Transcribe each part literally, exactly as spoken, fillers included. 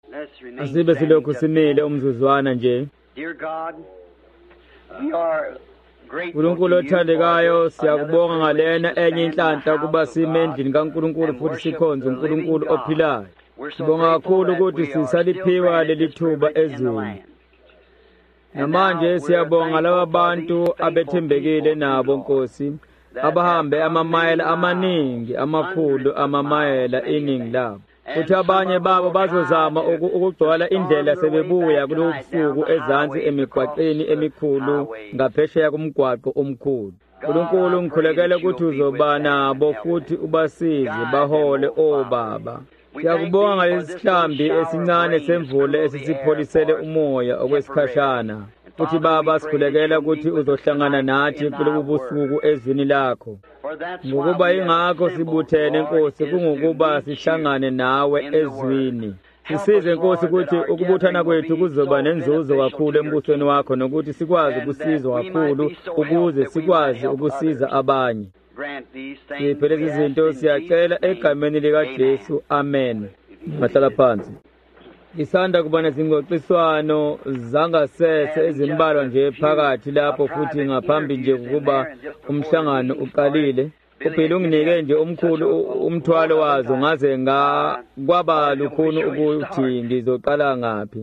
Asibe silokhu simile umzuzwana nje. Unkulunkulu othandekayo, siyakubonga ngalena enye inhlanhla kuba sime endlini kaNkulunkulu futhi sikhonze uNkulunkulu ophilayo. Sibonga kakhulu ukuthi sisaliphiwa leli thuba ezweni. Namanje siyabonga laba bantu abethembekile nabo Nkosi, abahambe amamayela amaningi amakhulu amamayela iningi labo. Futhi abanye babo bazozama ukugcwala indlela sebebuya kulobusuku ezansi emigwaqeni emikhulu ngaphesheya kumgwaqo omkhulu. uNkulunkulu ngikhulekela ukuthi uzoba nabo futhi ubasize bahole obaba. Siyakubonga ngalesihlambi esincane semvula esisipholisele umoya okwesikhashana. Futhi Baba, sikhulekela ukuthi uzohlangana nathi kulobu busuku ezwini lakho. Ngokuba ingakho sibuthene Nkosi, kungokuba sihlangane nawe ezwini. Sisize Nkosi ukuthi ukubuthana kwethu kuzoba nenzuzo kakhulu embusweni wakho, nokuthi sikwazi ukusizwa kakhulu ukuze sikwazi ukusiza abanye. Siphe lezi zinto siyacela egameni likaJesu, amen. Mahlala phansi. Isanda kuba nezingxoxiswano zangasese ezimbalwa nje phakathi lapho, futhi ngaphambi nje ukuba umhlangano uqalile. Uphile unginike nje omkhulu umthwalo wazo, ngaze ngakwaba lukhuni ukuthi ngizoqala ngaphi.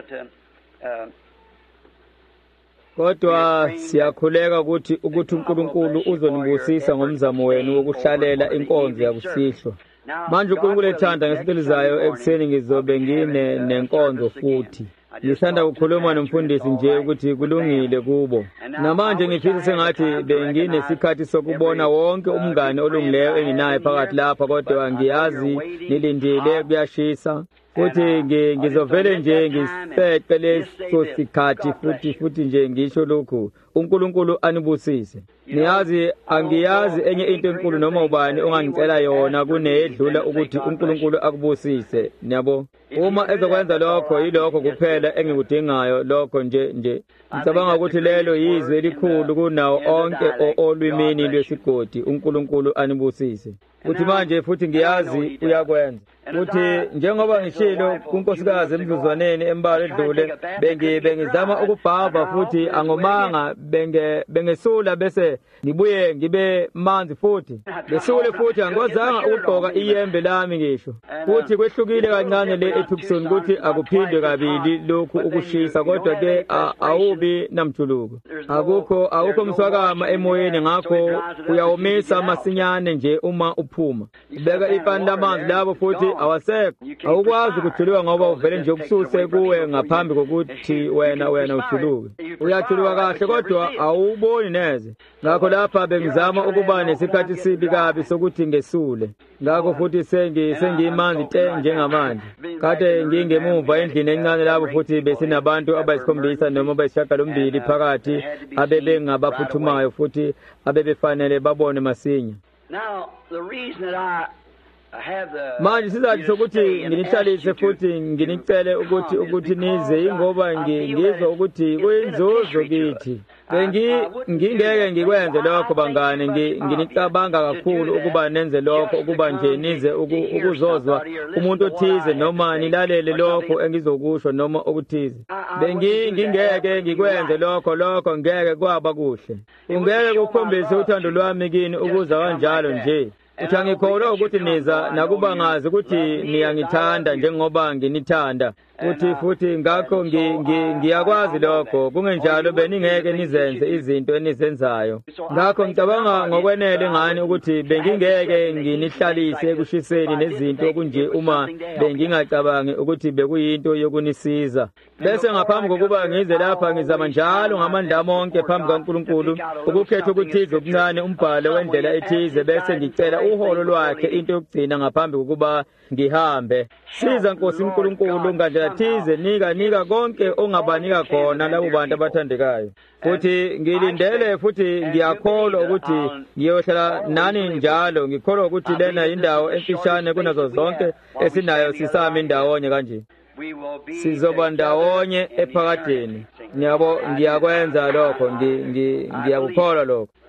Kodwa siyakhuleka ukuthi ukuthi uNkulunkulu uzonibusisa ngomzamo wenu wokuhlalela inkonzo yakusihlwa. Manje uNkulunkulu ethanda ngesitelizayo ekuseni ngizobe ngine nenkonzo futhi. Ngisanda kukhuluma nomfundisi nje ukuthi kulungile kubo. Namanje ngifisa sengathi benginesikhathi sokubona wonke umngane olungileyo enginaye phakathi lapha, kodwa ngiyazi nilindile kuyashisa. Futhi ngizovele nje ngiseqe leso sikhathi futhi futhi nje ngisho lokhu, uNkulunkulu anibusise. Niyazi angiyazi enye into enkulu noma ubani ongangicela yona kunedlula ukuthi uNkulunkulu akubusise. Niyabo, uma ezokwenza lokho yilokho kuphela engikudingayo, lokho nje nje. Ngicabanga ukuthi lelo yizwe elikhulu kunawo onke olwimini lwesigodi. uNkulunkulu anibusise. Futhi manje futhi ngiyazi uyakwenza. Futhi njengoba ngishilo kunkosikazi emdluzwaneni embalo edlule, bengi bengizama ukubhava futhi angomanga benge bengesula bese ngibuye ngibe manzi futhi. Ngesule futhi angozanga ukugqoka iyembe lami ngisho. Futhi kwehlukile kancane le eTucson ukuthi akuphindwe kabili lokhu ukushisa, kodwa ke awubi namthuluko. Akukho akukho mswakama emoyeni, ngakho uyawumisa masinyane nje uma uphuma. Ubeka ipani lamanzi labo futhi awasekho. Awukwazi ukuthuluka ngoba uvele nje ukususe kuwe ngaphambi kokuthi wena wena uthuluke. Uyathuluka kahle kodwa awuboni neze. Ngakho lapha bengizama ukuba nesikhathi sibi kabi sokuthi ngesule. Ngakho futhi sengi sengimanzi te njengamanje. Kade ngingemuva endlini encane lapho futhi besinabantu abayisikhombisa noma abayishagalombili phakathi abebengabaphuthumayo futhi abebefanele babone masinya. Now, the reason that I have the manje sizathu sokuthi nginihlalise futhi nginicele ukuthi ukuthi nize ingoba ngizwe ukuthi kuyinzuzo kithi. Bengi ngingeke ngikwenze lokho bangane, nginicabanga kakhulu ukuba nenze lokho, ukuba nje nize ukuzozwa umuntu othize noma nilalele lokho engizokusho noma okuthize. Bengi ngingeke ngikwenze lokho lokho ngeke kwaba kuhle. Ungeke ukukhombise uthando lwami kini ukuza kanjalo nje. Uthi angikholwa ukuthi niza nakuba ngazi ukuthi niyangithanda njengoba nginithanda. Futhi futhi ngakho ngiyakwazi lokho, kungenjalo beningeke nizenze izinto enizenzayo. Ngakho ngicabanga ngokwenele ngani ukuthi bengingeke nginihlalise ekushiseni nezinto kunje uma bengingacabangi ukuthi bekuyinto yokunisiza. Bese ngaphambi kokuba ngize lapha ngizama njalo ngamandla onke phambi kaNkulunkulu ukukhetha ukuthiza okuncane umbhalo wendlela ethize, bese ngicela uholo lwakhe into yokugcina ngaphambi kokuba ngihambe. Siza Nkosi uNkulunkulu ngandlela thize, nika nika konke ongabanika khona labo bantu abathandekayo. Futhi ngilindele futhi ngiyakholwa ukuthi ngiyohlala nani njalo. Ngikholwa ukuthi lena indawo emfishane kunazo zonke esinayo sisami ndawonye kanje. Sizoba ndawonye ephakadeni. Ngiyabo ngiyakwenza lokho, ngiyakukholwa lokho.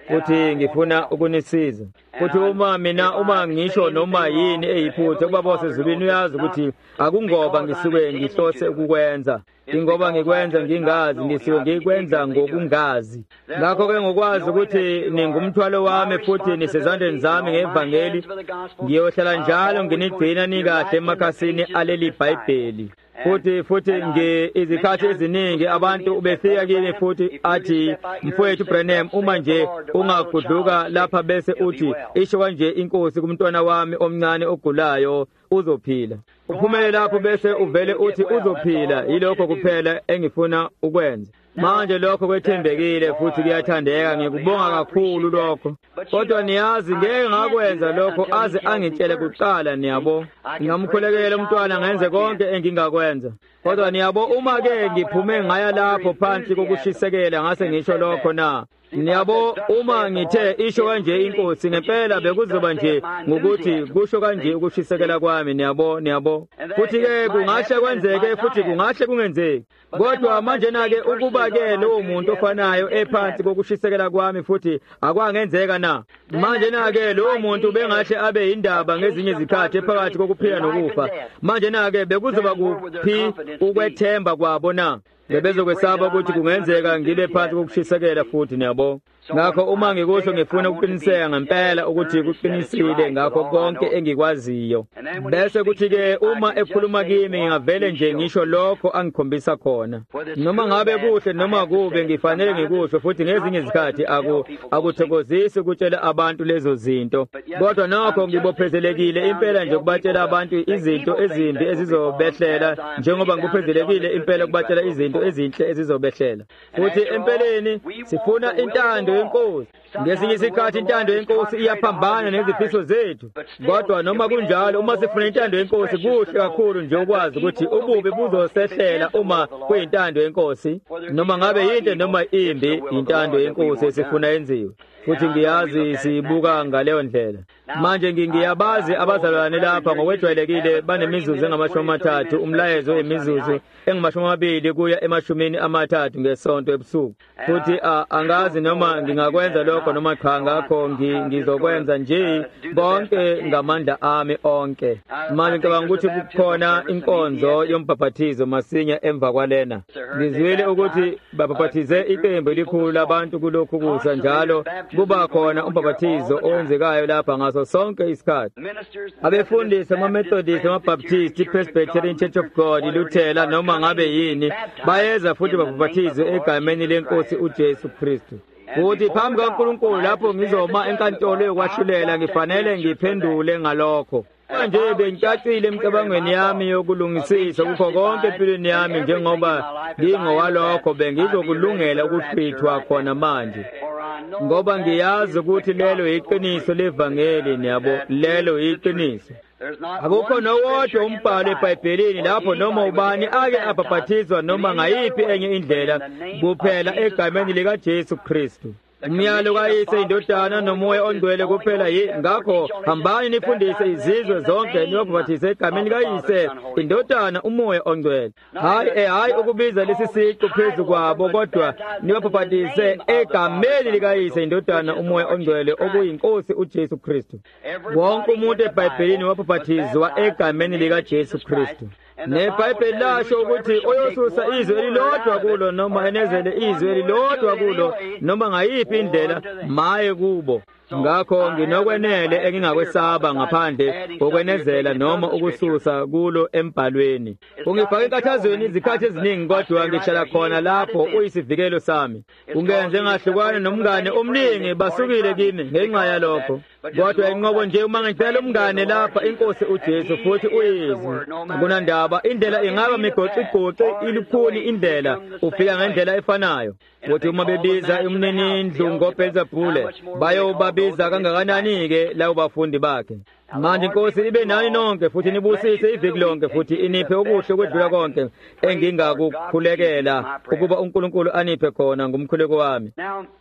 futhi ngifuna ukunisiza. Futhi uma mina uma ngisho noma yini eyiphutha kuba bosezulwini uyazi ukuthi akungoba ngisuke ngihlose ukukwenza. Ingoba ngikwenza ngingazi ngisuke ngikwenza ngokungazi. Ngakho ke ngokwazi ukuthi ningumthwalo wami futhi nisezandleni zami ngevangeli ngiyohlala njalo nginigcina nikahle emakhasini aleli iBhayibheli. Futhi futhi nge izikhathi eziningi abantu ubefika kimi futhi athi mfowethu Branham uma nje ungagudluka lapha bese uthi isho kanje inkosi kumntwana wami omncane ogulayo uzophila. Uphumele lapho bese uvele uthi uzophila. Yilokho kuphela engifuna ukwenza. Manje lokho kwethembekile futhi kuyathandeka ngikubonga kakhulu lokho. Kodwa niyazi ngeke ngakwenza lokho aze angitshele kuqala niyabo. Ngamkhulekela umntwana ngenze konke engingakwenza. Kodwa niyabo uma ke ngiphume ngaya lapho phansi kokushisekela ngase ngisho lokho na. Niyabo uma ngithe isho kanje inkosi ngempela bekuzoba nje ngokuthi kusho kanje ukushisekela kwami niyabo niyabo. Futhi ke kungahle kwenzeke futhi kungahle kungenzeki. Kodwa manje nake ukuba ke lo muntu ofanayo ephansi kokushisekela kwami futhi akwangenzeka na. Manje nake lo muntu bengahle abe indaba ngezinye izikhathi phakathi kokuphila nokufa. Manje nake bekuzoba kuphi ukwethemba kwabo na. Bebezokwesaba ukuthi kungenzeka ngibe phansi kokushisekela futhi niyabo. Ngakho uma ngikusho ngifuna ukuqiniseka ngempela ukuthi kuqinisile ngakho konke engikwaziyo. Bese kuthi ke uma ekhuluma kimi ngingavele nje ngisho lokho angikhombisa khona. Noma ngabe kuhle noma kube ngifanele ngikusho futhi ngezinye izikhathi aku akuthokozisi ukutshela abantu lezo zinto. Kodwa nokho ngibophezelekile impela nje ukubatshela abantu izinto ezimbi ezizobehlela njengoba ngikuphezelekile impela ukubatshela izinto ezinhle ezizobehlela. Futhi empeleni sifuna intando yenkosi. Ngesinye isikhathi intando yenkosi iyaphambana nezifiso zethu. Kodwa noma kunjalo uma sifuna intando yenkosi kuhle kakhulu nje ukwazi ukuthi ububi buzosehlela uma kuyintando yenkosi. Noma ngabe yinto noma imbi intando yenkosi esifuna yenziwe. Futhi ngiyazi sibuka ngaleyo ndlela. Manje ngingiyabazi abazalwane lapha ngokwejwayelekile banemizuzu engamashumi amathathu umlayezo emizuzu engamashumi amabili kuya emashumini amathathu ngesonto ebusuku. Futhi angazi noma ngingakwenza lokho noma cha ngakho ngizokwenza nje bonke ngamandla ami onke. Manje ngicabanga ukuthi kukhona inkonzo yombhaphathizo masinya emva kwalena. Ngizwile ukuthi babhaphathize iqembu elikhulu labantu kulokhu kusa njalo kuba khona umbhaphathizo owenzekayo lapha ngaso sonke isikhathi. Abefundisi ama-Methodist, ama-Baptist, i-Presbyterian Church of God, iLuthela noma ngabe yini bayeza futhi babhaphathizwe egameni lenkosi uJesu Kristu. Futhi phambi kaNkulunkulu lapho ngizoma enkantolo yokwahlulela ngifanele ngiphendule ngalokho. Manje bengicacile emcabangweni yami yokulungisisa kukho konke empilweni yami njengoba ngingowalokho bengizokulungela ukuhlwithwa khona manje. Ngoba ngiyazi ukuthi lelo iqiniso levangeli niyabo, lelo iqiniso. Akukho nowodwa umbhalo eBhayibhelini lapho noma ubani ake abhaphathizwa noma ngayiphi enye indlela kuphela egameni likaJesu Kristu. Umyalo kayise indodana nomoya ongcwele kuphela yi ngakho hambani nifundise izizwe zonke nibabhaphatize egameni kayise indodana umoya ongcwele. Hayi eh hayi ukubiza lesi siqu phezu kwabo kodwa nibabhaphatize egameni likayise indodana umoya ongcwele okuyinkosi uJesu Kristu. Wonke umuntu eBhayibhelini wabhaphathizwa egameni likaJesu Kristu. NeBhayibheli lasho ukuthi oyosusa izwe elilodwa kulo noma enezele izwe elilodwa kulo noma ngayiphi indlela maye kubo. Ngakho nginokwenele engingakwesaba ngaphandle kokwenezela noma ukususa kulo embhalweni. Ungifaka enkathazweni izikhathi eziningi kodwa ngihlala khona lapho uyisivikelo sami. Ungenze ngahlukana nomngane omningi basukile kimi ngenxa yalokho. Kodwa inqobo nje uma ngicela umngane lapha inkosi uJesu futhi uyizwe. Kunandaba indlela ingaba migoqigoqi ilukhuni indlela ufika ngendlela efanayo. Futhi uma bebiza umnini indlu ngoBelzebule bayobabiza kangakanani ke labo bafundi bakhe. Manje inkosi ibe nani nonke futhi nibusise iviki lonke futhi iniphe okuhle okwedlula konke engingakukhulekela ukuba uNkulunkulu aniphe khona ngumkhuleko wami.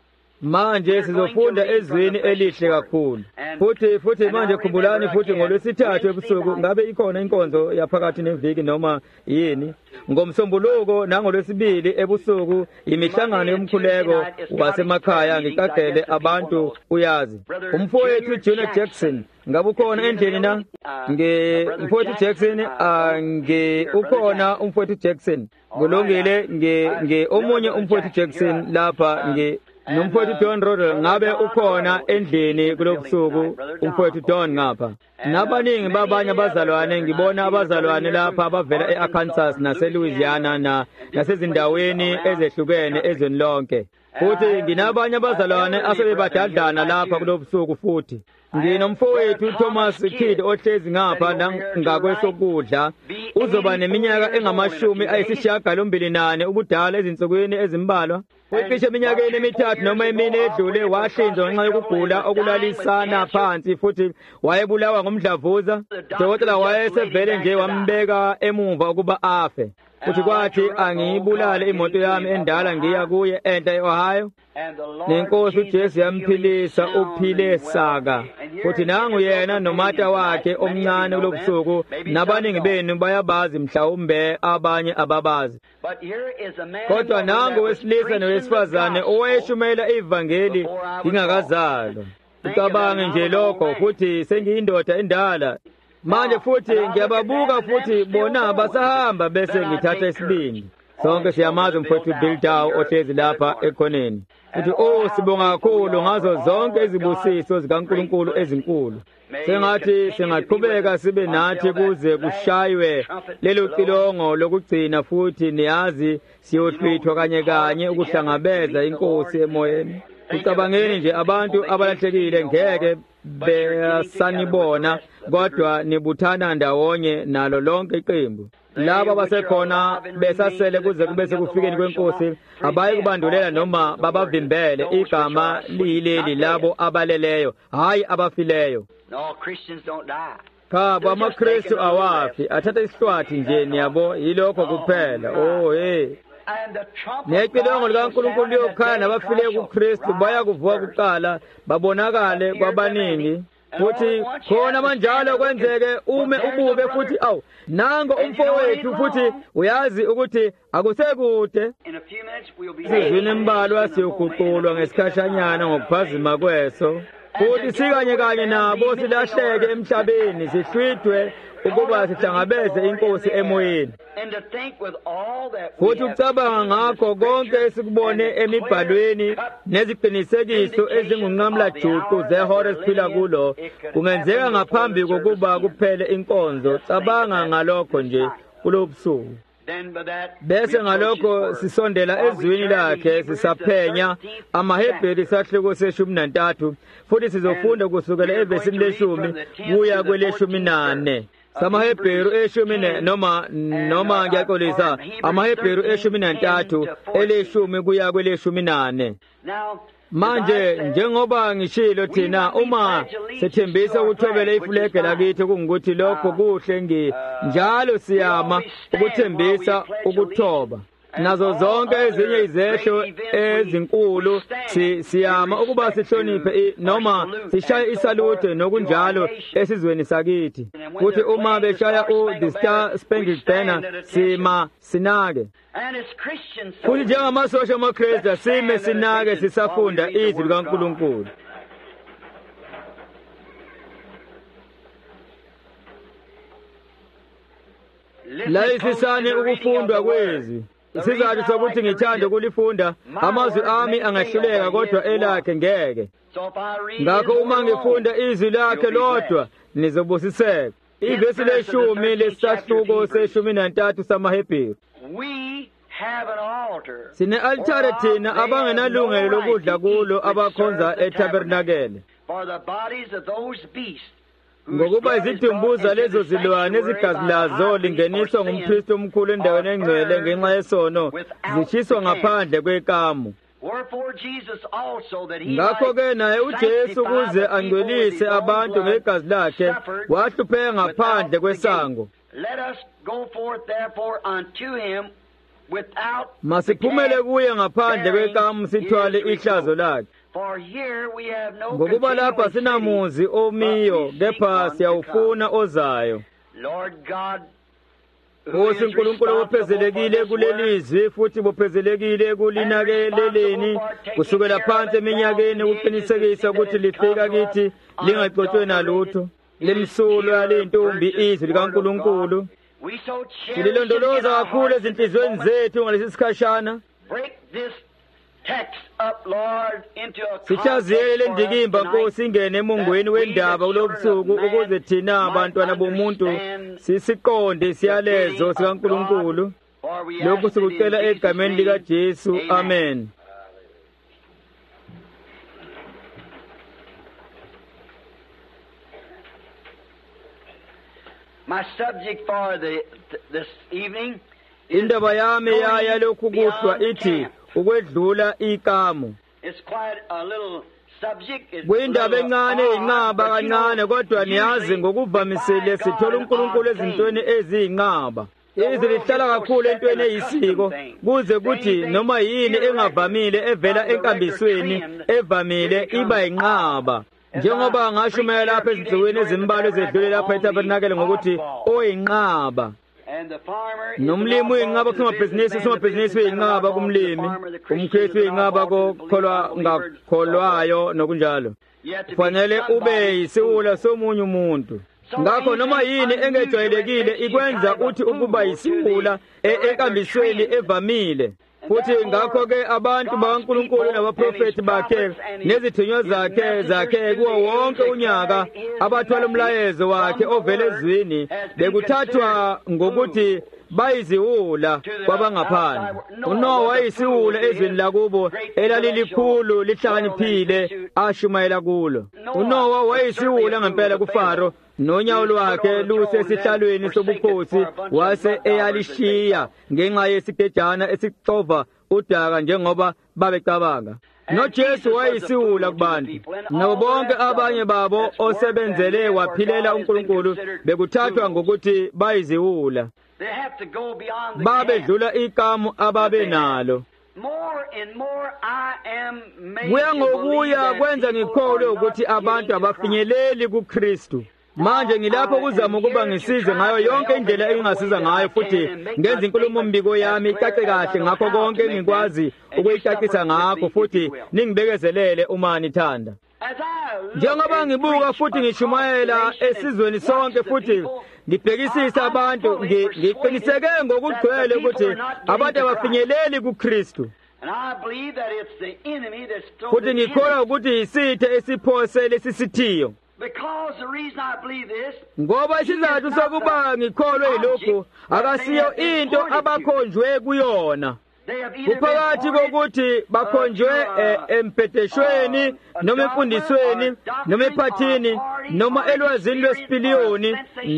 manje sizofunda ezweni elihle kakhulu futhi futhi manje khumbulani futhi ngolwesithathu ebusuku ngabe ikhona inkonzo yaphakathi neviki noma yini ngomsombuluko nangolwesibili ebusuku imihlangano yomkhuleko wasemakhaya ngicacele abantu uyazi umfowethu Junior Jackson ngabe ukhona endlini na nge umfowethu Jackson ange ukhona umfowethu Jackson kulungile nge nge omunye umfowethu Jackson lapha nge nomfowethu Don Rodel ngabe ukhona endlini kulobusuku umfowethu Don ngapha nabaningi babanye abazalwane ngibona abazalwane lapha abavela eArkansas naseLouisiana na nasezindaweni ezehlukene ezweni lonke futhi nginabanye abazalwane asebebadadlana lapha kulobusuku futhi nginomfowethu Thomas Kidd ohlezi ngapha ngakwesokudla uzoba neminyaka engamashumi ayisishiyagalombili nane ubudala ezinsukwini ezimbalwa ucishe eminyakeni emithathu noma emine edlule wahlinzwa ngenxa yokugula okulalisana phansi futhi wayebulawa ngomdlavuza dokotela wayesevele nje wambeka emumva ukuba afe futhi kwathi angiyibulale imoto yami endala ngiya kuye enta eOhio nenkosi uJesu yamphilisa uphile saka futhi nangu yena nomata wakhe omncane kulobusuku nabaningi benu bayabazi mhlawumbe abanye ababazi kodwa nangu wesilisa nowesifazane owayeshumayela ivangeli ngingakazalwa ucabange nje lokho futhi sengiyindoda endala manje futhi ngiyababuka futhi bona basahamba bese ngithatha isibindi sonke siyamazi umfowethu Bill Dow ohlezi lapha ekhoneni futhi oh sibonga kakhulu ngazo zonke izibusiso zikaNkulunkulu ezinkulu sengathi singaqhubeka sibe nathi kuze kushaywe lelo cilongo lokugcina futhi niyazi siyohlwithwa kanye kanye ukuhlangabeza inkosi emoyeni ucabangeni nje abantu abalahlekile ngeke besanibona kodwa nibuthana ndawonye nalo lonke iqembu laba basekhona besasele kuze kube sekufikeni kwenkosi abayi kubandulela noma babavimbele igama liyileli labo abaleleyo hayi abafileyo No, Christians don't die. Khaba amaKristu awafi athatha isihlwathi nje niyabo yilokho kuphela oh hey Necilongo likaNkulunkulu liyokhaya nabafile kuKristu bayakuvuka kuqala babonakale kwabaningi futhi khona manjalo kwenzeke ume ubuke futhi awu nango umfowethu futhi uyazi ukuthi akusekude sizwini embalwa siyoguqulwa ngesikhashanyana ngokuphazima kweso futhi sikanye kanye nabo silahleke emhlabeni sihlwithwe ukuba sihlangabeze inkosi emoyeni futhi ukucabanga ngakho konke esikubone emibhalweni neziqinisekiso ezingunqamla juqu zehora esiphila kulo kungenzeka ngaphambi kokuba kuphele inkonzo cabanga ngalokho nje kulobusuku bese ngalokho sisondela ezwini lakhe sisaphenya amaHebheru sahluko seshumi nantathu futhi sizofunda kusukela evesini leshumi kuya kweleshumi nane samaHebheru eshumi noma noma ngiyaxolisa amaHebheru eshumi nantathu eleshumi kuya kweleshumi nane manje njengoba ngishilo thina uma sethembisa ukuthobela ifulege lakithi kungukuthi lokho kuhle ngi njalo siyama ukuthembisa ukuthoba nazo zonke ezinye izehlo ezinkulu siyama ukuba sihloniphe noma sishaye isalute nokunjalo esizweni sakithi futhi uma beshaya u the Star Spangled Banner sima sinake futhi njengamasosha amaKristu sime sinake sisafunda izwi likaNkulunkulu layisisane ukufundwa kwezwi isizathu sokuthi ngithande kulifunda amazwi ami angahluleka kodwa elakhe ngeke ngakho uma ngifunda izwi lakhe lodwa nizobusiseka ivesi leshumi lesahluko seshumi nantathu samaHebheru sine altare thina abangenalungelo lokudla kulo abakhonza etabernakele ngokuba izidumbuza lezo zilwane ezigazi lazo lingeniswa ngumphristi omkhulu endaweni engcwele ngenxa yesono zishiswa ngaphandle kwekamu ngakho-ke naye uJesu ukuze angcwelise abantu ngegazi lakhe wahlupheka ngaphandle kwesango masiphumele kuye ngaphandle kwekamu sithwale ihlazo lakhe For here we have no ngokuba lapha continuing sinamuzi omiyo city, but we kepha seek one to siyawufuna come. ozayo. Lord God, who Nkosi is uNkulunkulu responsible for bophezelekile this kulelizwi futhi bophezelekile kulinakeleleni kusukela phansi eminyakeni ukuqinisekisa ukuthi lifika kithi lingacotshwe nalutho limsulwa yaleyintombi izwi likaNkulunkulu. we so cherish it in Sililondoloza our kakhulu hearts at this ezinhliziyweni moment. zethu ngalesi sikhashana. Break this text up, Lord, into a Sihlaziyele context for us ndikimba tonight, Nkosi ingene emongweni that we, wendaba the kulobusuku children of ukuze man, thina might abantwana bomuntu understand sisiqonde isiyalezo the feeling of sikaNkulunkulu. God, for we Lokhu ask it in sikucela Jesus' egameni name. likaJesu. Amen. Amen. My subject for the th- this evening is Indaba yami yaya lokhu going kuhlwa beyond the ithi camp. ukwedlula ikamu. It's quite a little subject. It's Kuyindaba a little encane odd, inqaba but you kancane know, kodwa niyazi usually ngokuvamisile we find sithola God uNkulunkulu odd ezintweni things. eziyinqaba. Izwi lihlala kakhulu entweni eyisiko kuze kuthi noma yini engavamile evela enkambisweni evamile iba yinqaba. Njengoba ngashumayela lapha ezinsukwini ezimbalwa ezedlule lapha eTabernakele ngokuthi oyinqaba. And the farmer is Nomlimi an uyinqaba oddball to the kusomabhizinisi, businessman, the usomabhizinisi businessman uyinqaba an kumlimi, oddball to the farmer, the Christian umkristu is an uyinqaba oddball to the kokholwa believer, unbeliever, and so forth. ngakholwayo nokunjalo. You have to be Kufanele ube somebody's yisiwula somunye umuntu. Ngakho noma yini engejwayelekile ikwenza uthi ukuba yisiwula e- enkambisweni evamile. Futhi ngakho-ke abantu bakaNkulunkulu nabaprofethi bakhe nezithunywa zakhe zakhe kuwo wonke unyaka abathwala umlayezo wakhe ovela ezwini bekuthathwa ngokuthi bayiziwula kwabangaphandle. uNowa wayisiwula ezweni lakubo elalilikhulu lihlakaniphile ashumayela kulo. uNowa wayisiwula ngempela kuFaro, nonyawo lwakhe lusesihlalweni sobukhosi wase eyalishiya ngenxa yesigejana esixova udaka njengoba babecabanga. noJesu wayisiwula kubantu, nabo bonke abanye babo osebenzele waphilela uNkulunkulu bekuthathwa ngokuthi bayiziwula. They have to go beyond the camp. Babedlula ikamu ababenalo. More and more I am made Kuya to believe ngokuya that kwenza people ngikholwe are ukuthi not abantu getting to Christ. abafinyeleli kuKristu. Manje ngilapho kuzama ukuba ngisize ngayo yonke indlela engingasiza ngayo futhi ngenza inkulumo mbiko yami icace kahle ngakho konke engikwazi ukuyicacisa ngakho futhi ningibekezelele uma nithanda. As I look Njengoba and ngibuka preach futhi across ngishumayela the nation esizweni and sonke watch the futhi people, ngibhekisisa I'm abantu fully ngi- persuaded ngiqiniseke that ngokugcwele the people ukuthi are not getting abantu to abafinyeleli kuKristu. And I believe that it's the enemy that's Futhi thrown the ngikholwa enemy. ukuthi yisithe esiphosele sisithiyo. Because the reason I believe this, Ngoba isizathu sokuba ngikholwe yilokhu akasiyo into abakhonjwe kuyona. they have either Kuphakathi been pointed, kokuthi bakhonjwe eh, empeteshweni noma emfundisweni noma ephathini noma elwazini lwesipiliyoni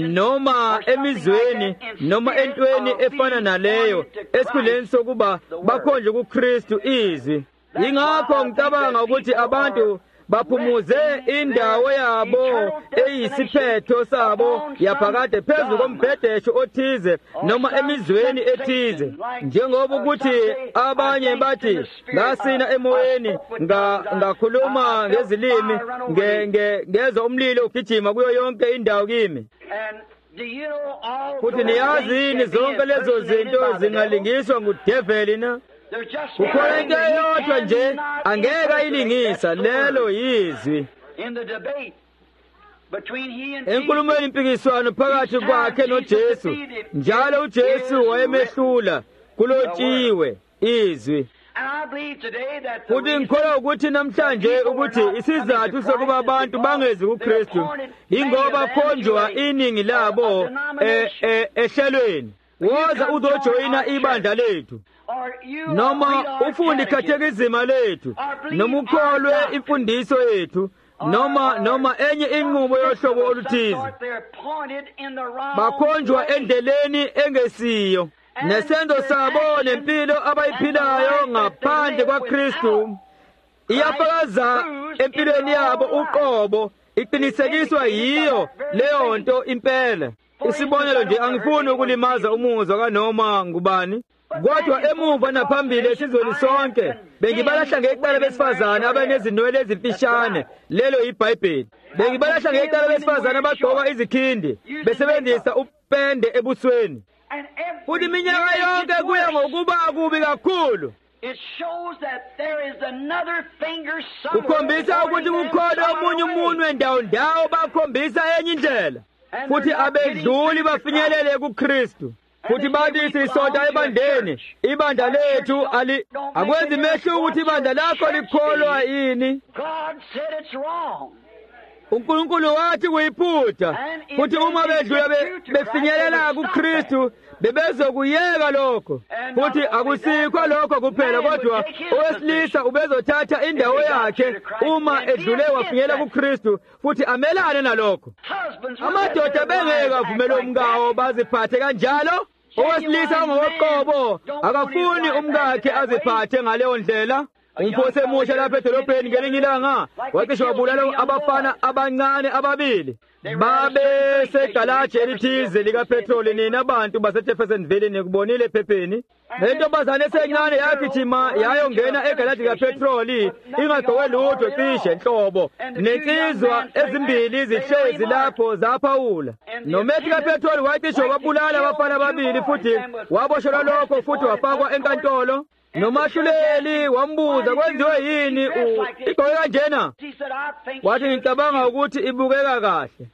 noma emizweni noma entweni efana naleyo esikhundleni sokuba bakhonjwe kuKristu izwi. Yingakho ngicabanga ukuthi abantu baphumuze indawo yabo eyisiphetho sabo yaphakade phezu kombhedesho othize noma emizweni ethize, njengoba ukuthi abanye bathi ngasina emoyeni ngakhuluma ngezilimi ngezwa umlilo ugijima kuyo yonke indawo kimi. and do you know all Futhi those niyazi things yini can be zonke lezo impersonated zinto by the devil? zingalingiswa ngudeveli na? There's just Kukhona one into thing that he eyodwa nje cannot angeke impersonate, ayilingisa, that's the lelo word. yizwi. In the debate between he and Enkulumweni impikiswano phakathi kwakhe noJesu, njalo uJesu wayemehlula kulotshiwe izwi. And I believe today that the Futhi reason ngikholwa ukuthi namhlanje ukuthi isizathu sokuba abantu bangezi kuKristu ingoba khonjwa iningi labo eh, eh, ehlelweni. Woza uzojoyina ibandla lethu or you noma read our ufunde catechism, ikhathekizima lethu noma ukholwe imfundiso yethu noma noma enye inqubo yohlobo oluthize, they're pointed in the wrong bakhonjwa way. endleleni engesiyo. Nesenzo sabo nempilo abayiphilayo ngaphandle kwaKristu iyafakaza empilweni yabo uqobo, iqinisekiswa yiyo leyo nto impela. Isibonelo nje, angifuni ukulimaza umuzwa kanoma ngubani. Kodwa emuva naphambili esizweni sonke bengibalahla ngecala besifazane abanezinwele ezimfishane, lelo iBhayibheli. Bengibalahla ngecala besifazane abagqoka izikhindi besebenzisa upende ebusweni. Futhi iminyaka yonke kuya ngokuba kubi kakhulu. It shows that there is another finger somewhere. Ukhombisa ukuthi kukhona omunye umunwe ndawo ndawo bakhombisa enye indlela. Futhi abedluli bafinyelele kuKristu. Futhi bathi sisonta ebandeni, ibandla lethu ali akwenzi mehlo ukuthi ibandla lakho likholwa yini. God said it's wrong. uNkulunkulu wathi kuyiphutha. Futhi uma bedlula befinyelela kuKristu bebezokuyeka lokho. Futhi akusikho lokho kuphela, kodwa owesilisa ubezothatha indawo yakhe uma edlule wafinyela kuKristu futhi amelane nalokho. Amadoda bengeke avumele umkawo baziphathe kanjalo. Owesilisa ongoqobo akafuni umkakhe aziphathe ngaleyo ndlela. Umfose emusha lapha edolobheni ngelinye ilanga wacishe wabulala abafana abancane ababili. Babe segalaje elithize likapetroli. Nina abantu baseJeffersonville nikubonile ephepheni. Lentombazane esencane yagijima yayongena egalaji kapetroli ingagqoke lutho cishe enhlobo. Nensizwa ezimbili zihlezi lapho zaphawula. Nomethi kapetroli wacishe wabulala abafana ababili futhi waboshelwa lokho futhi wafakwa enkantolo. Nomahluleli wambuza kwenziwe yini igqoke kanjena. Wathi ngicabanga ukuthi ibukeka kahle.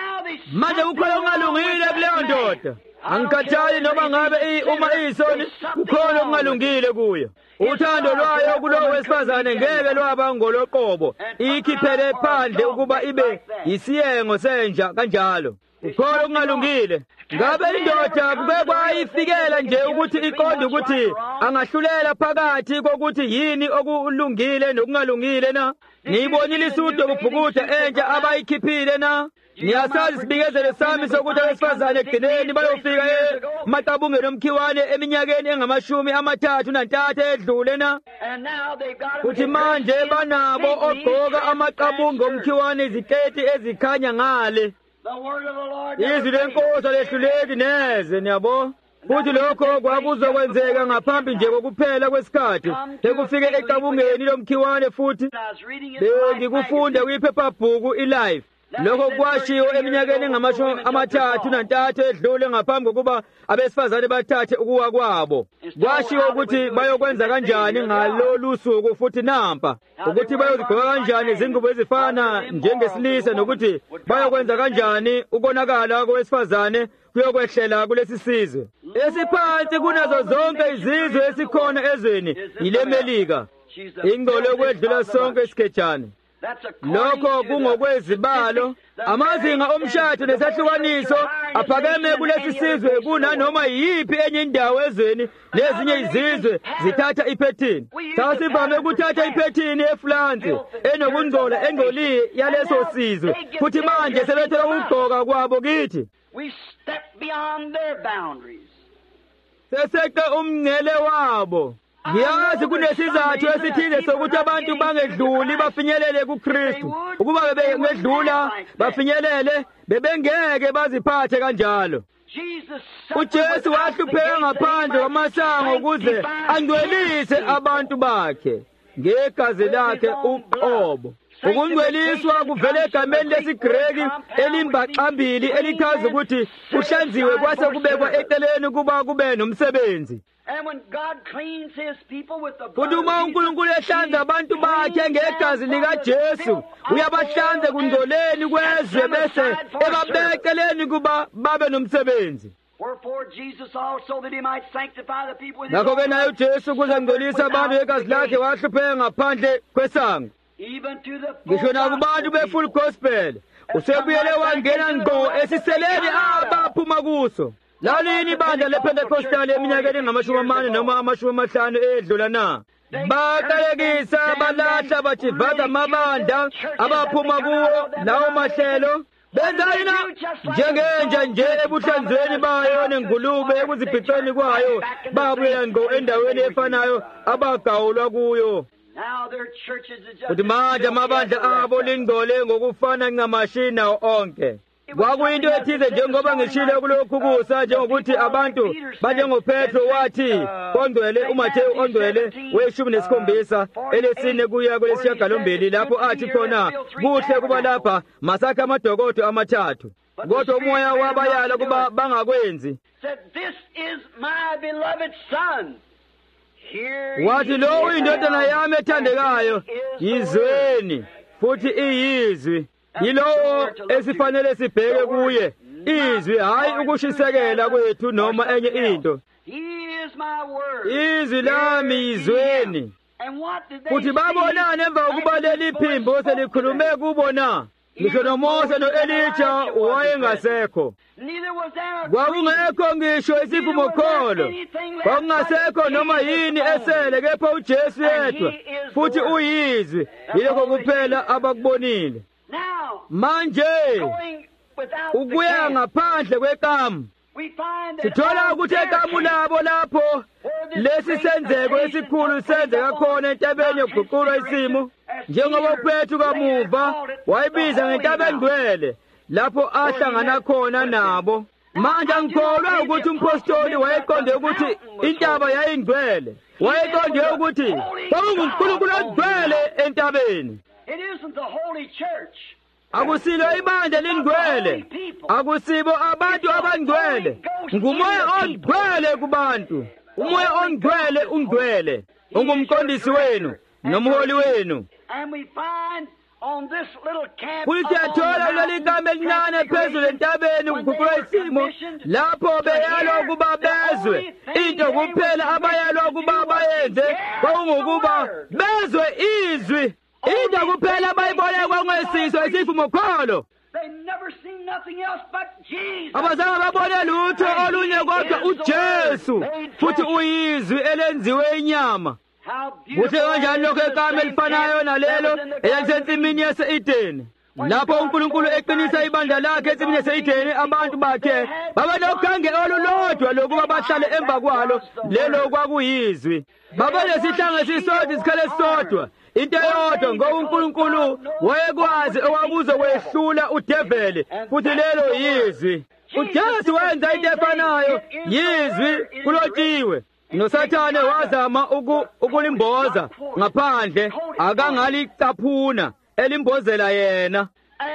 Manje kukhona okungalungile kuleyo ndoda. Angikhathali noma ngabe uma iyisoni kukhona okungalungile kuyo. Uthando lwayo kulowo wesifazane ngeke lwaba ngoloqobo. Ikhiphele phandle ukuba ibe isiyengo senja kanjalo. Kukhona okungalungile. Ngabe indoda kubekwa ifikela nje ukuthi iqonde ukuthi angahlulela phakathi kokuthi yini okulungile nokungalungile na. Niyibonile isudo kubhukuda entsha abayikhiphile na. Niyasazi sibikezele sami sokuthi abesifazane ekugcineni bayofika emaqabungeni omkhiwane eminyakeni engamashumi amathathu nantathu edlule na. Futhi manje banabo ogqoka amaqabunga omkhiwane iziketi ezikhanya ngale. Izwi lenkosi lehluleki neze niyabo. Futhi lokho kwakuzokwenzeka ngaphambi nje kokuphela kwesikhathi sekufike eqabungeni lomkhiwane. Futhi bengikufunda kwiphephabhuku iLife. Lokho kwashiwo eminyakeni engamashumi amathathu nantathu edlule ngaphambi kokuba abesifazane bathathe ukuwa kwabo. Kwashiwo ukuthi bayokwenza kanjani ngalolu suku futhi nampa ukuthi bayozigqoka kanjani izingubo ezifana njengesilisa nokuthi bayokwenza kanjani ukonakala kowesifazane kuyokwehlela kulesi sizwe esiphansi kunazo zonke izizwe esikhona ezweni yileMelika. Ingqolo yokwedlula sonke isikhetshane. Lokho kungokwezibalo. Amazinga omshado nesahlukaniso aphakeme kulesi sizwe kunanoma yiphi enye indawo ezweni. Lezinye izizwe zithatha iphethini. Sasivame ukuthatha iphethini eFrance enokungcola engcoliye yaleso sizwe. Futhi manje sebethola ukugqoka kwabo kithi. We step beyond their boundaries. Seseqe umngcele wabo. Ngiyazi kunesizathu esithile sokuthi abantu bangedluli bafinyelele kuKristu. Ukuba bebengedlula bafinyelele bebengeke baziphathe kanjalo. uJesu wahlupheka ngaphandle kwamasango ukuze angcwelise abantu bakhe ngegazi lakhe uqobo. Ukungcweliswa kuvela egameni lesiGreki elimbaxambili elichaza ukuthi kuhlanziwe kwase kubekwa eceleni kuba kube nomsebenzi. Futhi uma uNkulunkulu ehlanza abantu bakhe ngegazi likaJesu uyabahlanza kungcoleni kwezwe bese ebabekeleni kuba babe nomsebenzi. Ngakho-ke naye uJesu ukuze angcolise abantu ngegazi lakhe wahlupheka ngaphandle kwesango. Ngisho nakubantu be-full gospel usebuyele wangena ngqo esiseleni abaphuma kuso. Lalini ibandla lePentekostali eminyakeni engamashumi amane noma amashumi amahlanu edlula na. Baqalekisa balahla bajivaza amabandla abaphuma kuwo lawo mahlelo. Benzani na njengenja nje ebuhlanzweni bayo nengulube ekuzibhiceni kwayo babuyela ngqo endaweni efanayo abagawulwa kuyo. Futhi manje amabandla abo lingcole ngokufana ncamashi nawo onke. kwakuyinto ethize njengoba ngishile kulokhu kusa njengokuthi abantu banjengoPetro wathi ongcwele uMathewu ongcwele weshumi nesikhombisa elesine kuya kwelesishiyagalombili lapho athi khona kuhle kuba lapha masakhe amadokodo amathathu kodwa umoya wabayala kuba bangakwenzi. Wathi lo indodana yami ethandekayo yizweni futhi iyizwi. Yilowo esifanele sibheke kuye izwi hayi ukushisekela kwethu noma enye into. Izwi lami yizweni. Futhi babonani emva kokuba leli phimbo selikhulume kubona. Ngisho noMose no-Elija wayengasekho. Kwakungekho ngisho isivumokholo. Kwakungasekho noma yini esele kepha uJesu yedwa. Futhi uyizwi yilokho kuphela abakubonile. Manje ukuya ngaphandle kwekamu sithola ukuthi ekamu labo lapho lesi senzeko esikhulu senzeka khona entabeni yokuguqulwa isimo njengoba uPetru kamuva wayibiza ngentaba engcwele lapho ahlangana khona nabo. Manje ngikholwa ukuthi umpostoli wayeqonde ukuthi intaba yayingcwele. Wayeqonde ukuthi kwakunguNkulunkulu ogcwele entabeni. Akusilo ibandla lingcwele, akusibo abantu abangcwele, ngumoya ongcwele kubantu. Umoya ongcwele ungcwele, ungumqondisi wenu nomholi wenu. Futhi siyathola leli kambe elincane phezulu entabeni ukuguqula isimo lapho beyalwa ukuba bezwe into kuphela abayalwa ukuba bayenze kwakungukuba bezwe izwi. Into kuphela bayibona kwangesiso isivumokholo. Abazange babone lutho olunye kodwa uJesu futhi uyizwi elenziwe inyama. Kuthe kanjani lokho ekame elifanayo nalelo elisensimini yase-Edeni lapho uNkulunkulu eqinisa ibandla lakhe ensimini yase-Edeni abantu bakhe baba nokhange olulodwa lokuba bahlale emva kwalo lelo kwakuyizwi. Baba lesihlanga esisodwa isikhale esisodwa into eyodwa ngoba uNkulunkulu wayekwazi owakuzokwehlula udeveli futhi lelo yizwi. uJesu wenza into efanayo yizwi kulotshiwe. NoSathane wazama ukulimboza ngaphandle akangalicaphuna elimbozela yena.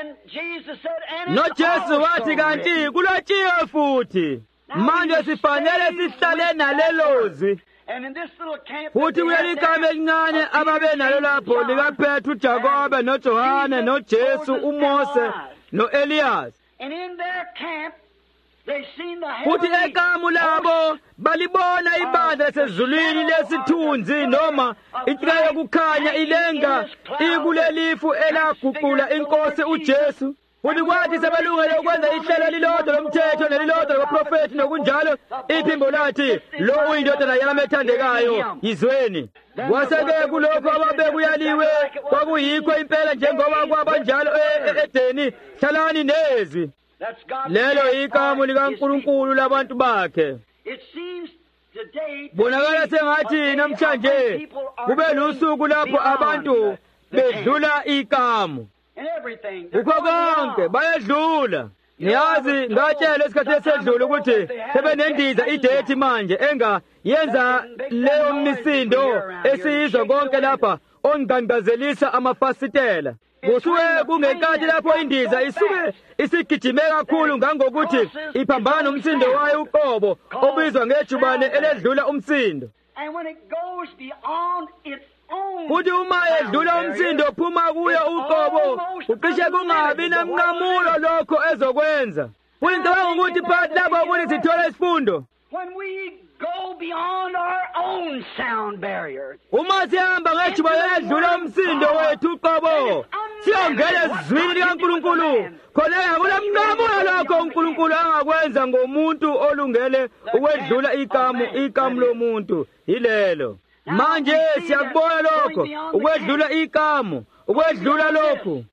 NoJesu wathi kanti kulotshiwe futhi manje sifanele sihlale nalelozwi. Futhi kuleli kambe elincane ababenalo lapho likaPetru, uJakobe noJohane noJesu, uMose no-Eliyasi. Futhi ekamu labo balibona ibandla sezulwini lesithunzi noma intika yokukhanya ilenga ikulelifu elaguqula inkosi uJesu. Futhi kwathi sebelungele ukwenza ihlelo lilodwa lomthetho nelilodwa loprofethi nokunjalo iphimbo lathi lo uyindodana yami ethandekayo yizweni. Kwaseke kulokho ababekuyaliwe kwakuyikho impela njengoba kwabanjalo e-Edeni hlalani nezwi. Lelo ikamu likaNkulunkulu labantu bakhe. Bonakala sengathi namhlanje kube lusuku lapho abantu bedlula ikamu. Ukho konke bayedlula. Niyazi ngatshela esikhathi esedlule ukuthi sebenendiza idethi manje enga yenza leyo misindo esiyizwa konke lapha ongangazelisa amafasitela. Kusuke kungenkathi lapho indiza isuke isigijime kakhulu ngangokuthi iphambana umsindo wayo uqobo obizwa ngejubane eledlula umsindo. Futhi uma edlula umsindo phuma kuyo uqobo uqishe kungabi namnqamulo lokho ezokwenza. Kuyinto ukuthi phakathi lapho kuni sithola isifundo. Go beyond our own sound barriers. Uma sihamba ngejuba edlula umsindo wethu uqobo siyongena ezwini likaNkulunkulu khona akulamnqamulo lokho uNkulunkulu angakwenza ngomuntu olungele ukwedlula ikamu ikamu lomuntu yilelo. Manje siyakubona lokho ukwedlula ikamu ukwedlula lokho.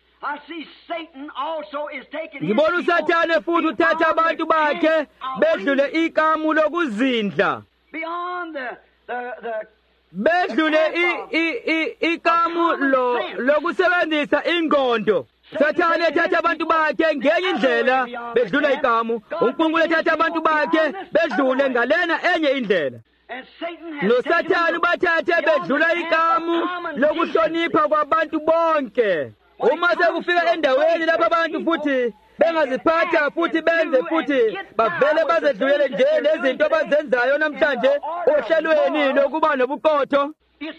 Ngibona uSathane futhi uthatha abantu bakhe bedlule ikamu lokuzindla. Bedlule ikamu lo lokusebenzisa ingqondo. Sathane ethatha abantu bakhe ngenye indlela bedlula ikamu, uNkulunkulu ethatha abantu bakhe bedlule ngalena enye indlela. NoSathane bathathe bedlula ikamu lokuhlonipha kwabantu bonke. Uma sekufika endaweni lapho abantu futhi bengaziphatha futhi benze futhi bavele bazedlulele nje nezinto abazenzayo namhlanje ohlelweni lokuba nobuqotho.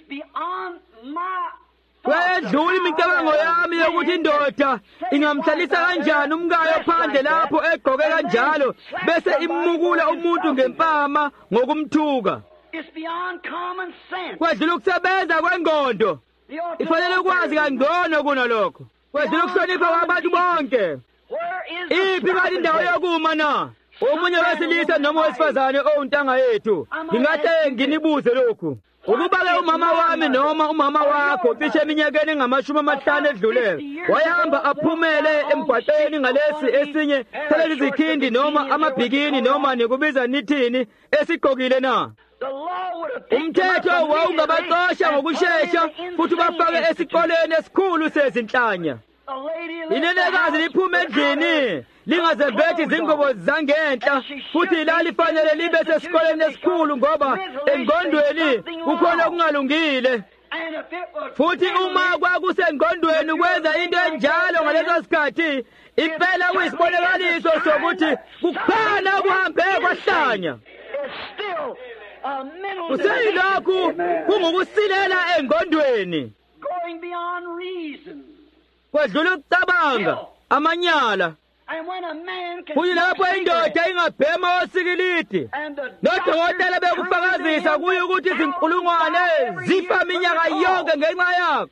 Kwedlula imicabango yami yokuthi indoda ingamhlalisa kanjani umkayo phandle lapho egqoke kanjalo bese imukula umuntu ngempama ngokumthuka. Kwedlula ukusebenza kwengqondo. Ifanele ukwazi kangcono kunalokho. Kwedlula ukuhlonipha kwabantu bonke. Iphi kanti indawo yokuma na? Omunye wesilisa noma wesifazane owuntanga yethu. Ngingahle nginibuze lokhu. Ukuba-ke umama wami noma umama wakho cishe eminyakeni engamashumi amahlanu edlulele wayahamba aphumele emgwaqeni ngalesi esinye thelele izikhindi noma amabhikini noma nikubiza nithini esigqokile na? Umthetho wawungabaxosha ngokushesha futhi bafake esikoleni esikhulu sezinhlanya. Inenekazi liphume endlini lingazembethi izingubo zangenhla futhi lalifanele libe sesikoleni esikhulu ngoba engqondweni kukhona okungalungile. Futhi uma kwakusengqondweni ukwenza into enjalo ngaleso sikhathi impela kuyisibonakaliso sokuthi kukhona okuhambe kwahlanya. Useyilokhu kungukusilela engqondweni. Kwedlula ukucabanga amanyala. Kuyi lapho indoda ingabhema osikilidi. Nodokotela bekufakazisa kuyo ukuthi izinkulungwane zifa minyaka yonke ngenxa yakho.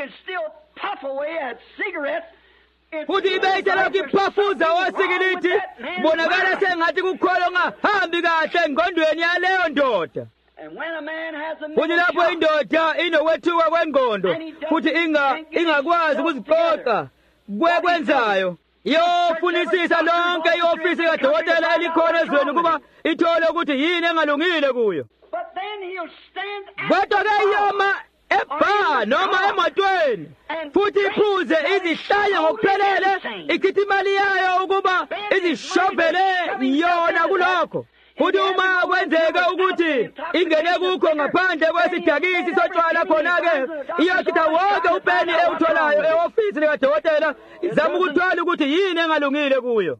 Futhi ibeyithelokhu iphafuza osikilidi bonakala sengathi kukhona ongahambi kahle engqondweni yaleyo ndoda. Futhi lapho indoda inokwethuka kwengqondo futhi ingakwazi ukuziqoqa kwekwenzayo. Yofunisisa lonke iofisi kadokotela elikhona ezweni kuba ithole ukuthi yini engalungile kuyo. Kodwa-ke iyoma ebha noma emotweni futhi iphuze izihlanya ngokuphelele ichitha imali yayo ukuba izishobhele yona kulokho. Futhi uma kwenzeka ukuthi ingene kukho ngaphandle kwesidakisi sotshwala khona-ke iyochitha wonke upeni ewutholayo e-ofisi likadokotela izama ukuthola ukuthi yini engalungile kuyo.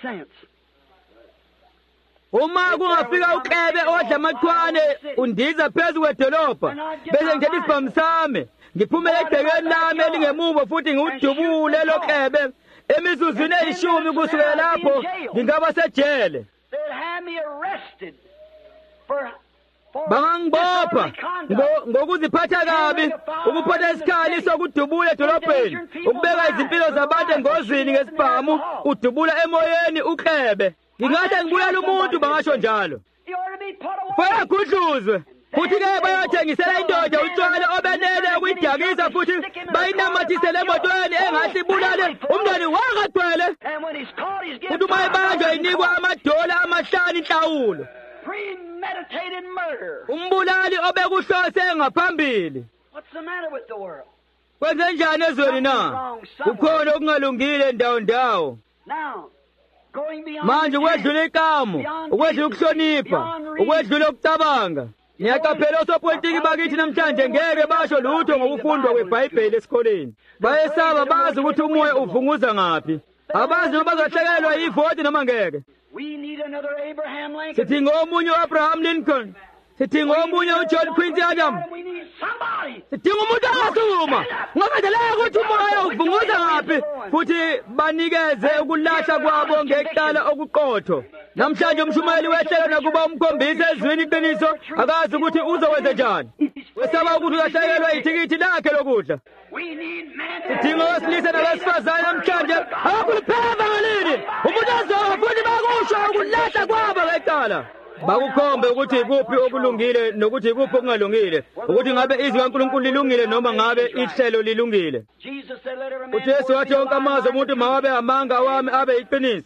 Uma kungafika uKlebe odla amachwane undiza phezu kwedolobha bese ngithetha isibhamu sami ngiphumele egcekeni lami elingemuva futhi ngiwudubule lo Klebe emizuzwini eyishumi kusukela lapho ngingaba sejele. Bangangibopha ngokuziphatha kabi, ukuphatha isikhali sokudubula edolobheni, ukubeka izimpilo zabantu engozini ngesibhamu, udubula emoyeni uKlebe. Ngingathi ngibulala umuntu bangasho njalo. Bayagudluzwe futhi-ke bayothengisela indoda utshwala obenele ukuyidakisa futhi bayinamathisele emotweni engathi ibulale umntwana wangagcwele. Futhi uma ibanjwa inikwa amadola amahlanu inhlawulo. Umbulali obekuhlose ngaphambili. Kwenze njani ezweni na? Kukhona okungalungile ndawo ndawo. Manje ukwedlula ikamu, ukwedlula ukuhlonipha, ukwedlula ukucabanga. Ngiyaqaphela osopolitiki bakithi namhlanje ngeke basho lutho ngokufundwa kweBhayibheli esikoleni. Bayesaba bazi ukuthi umoya uvunguza ngaphi. Abazi noma bazahlekelwa yivoti noma ngeke. Sidinga omunye u-Abraham Lincoln. Sidinga omunye uJohn Quincy Adams. Sidinga umuntu angasukuma ngakadaleka ukuthi umoya uvunguza ngaphi futhi banikeze ukulahla kwabo ngekuqala okuqotho. Namhlanje umshumayeli wehlelo nakuba umkhombisa ezwini iqiniso akazi ukuthi uzokwenza njani. Wesaba ukuthi ulahlekelwa ithikithi lakhe lokudla. Sidinga owesilisa nabesifazane namhlanje abakulupheva ngalini umuntu azoba futhi bakusho ukulahla kwabo ngekuqala. Bakukhombe ukuthi ikuphi okulungile nokuthi ikuphi okungalungile, ukuthi ngabe izwi kaNkulunkulu lilungile noma ngabe ihlelo lilungile. UJesu wathi wonke amazwi omuntu mawabe amanga wami abe yiqiniso.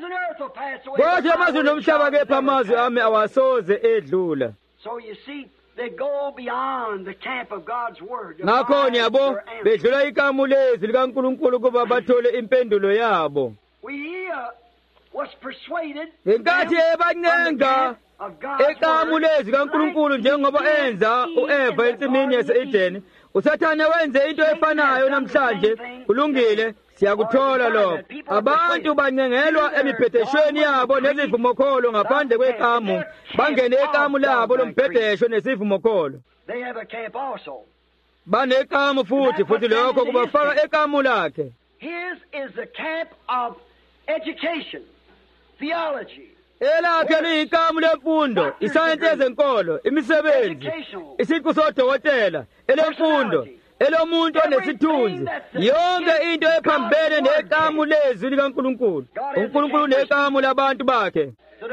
Kodwa amazwi nomhlaba kepha amazwi ami awasoze edlula. they go beyond the camp of God's word. ngakho yabo bedlula ikamu lezwi likaNkulunkulu kuba bathole impendulo yabo. We uh, was persuaded ngenkathi ebancenga ekamu lezwi kaNkulunkulu njengoba enza uEva ensimini yase-Edeni, uSathane wenze into efanayo namhlanje. Kulungile, siyakuthola lokho. Abantu bancengelwa emiphetheshweni yabo nezivumokholo ngaphandle kwekamu, bangene ekamu labo lombhedesho nesivumokholo. They have a camp also. Banekamu futhi futhi lokho kubafaka ekamu lakhe. His is the camp of education, theology. Elakhe liyikamu lemfundo, isayensi yezenkolo, imisebenzi, isiqu sodokotela, elemfundo, elomuntu onesithunzi, yonke into ephambene nekamu lezwi likaNkulunkulu. uNkulunkulu unekamu labantu bakhe.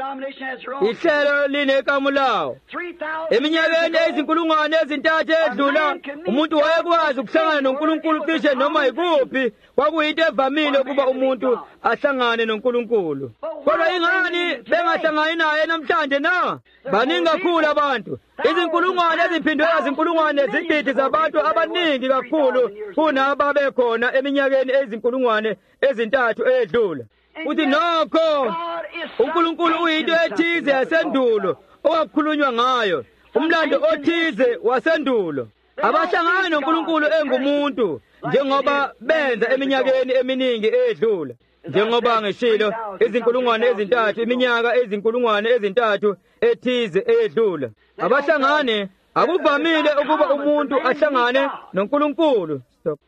Ihlelo linekamu lawo. Eminyakeni ezinkulungwane ezintathu edlula, umuntu wayekwazi ukuhlangana noNkulunkulu cishe noma yikuphi. Kwakuyinto evamile ukuba umuntu ahlangane noNkulunkulu. Kodwa ingani bengahlangani naye namhlanje na? Baningi kakhulu abantu. Izinkulungwane eziphindwe izinkulungwane zigidi zabantu abaningi kakhulu kunabo bekhona eminyakeni ezinkulungwane ezintathu edlula. Uthi nokho uNkulunkulu uyinto ethize yasendulo owakhulunywa ngayo, umlando othize wasendulo. Abahlangana noNkulunkulu engumuntu njengoba benza eminyakeni eminingi edlula. Njengoba ngishilo izinkulungwane ezintathu iminyaka ezinkulungwane ezintathu ethize edlula. Abahlangane akuvamile ukuba umuntu ahlangane noNkulunkulu.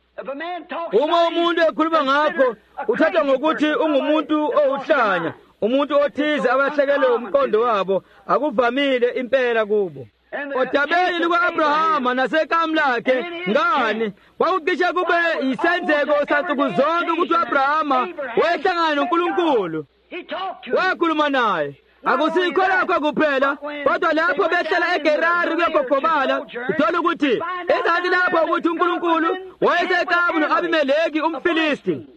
Uma umuntu ekhuluma ngakho uthatha ngokuthi ungumuntu owuhlanya, umuntu othize abahlekelwe umqondo wabo, akuvamile impela kubo. Odabeni luka-Abrahama nasekamu lakhe ngani kwakucishe kube yisenzeko sansuku zonke ukuthi u-Abrahama wayehlangana noNkulunkulu, wakhuluma naye. Akusikho lakho kuphela, kodwa lapho behlala eGerari kuyagogobala, uthola ukuthi ezathi lapho ukuthi uNkulunkulu wayesekamu no-Abimeleki umFilisti.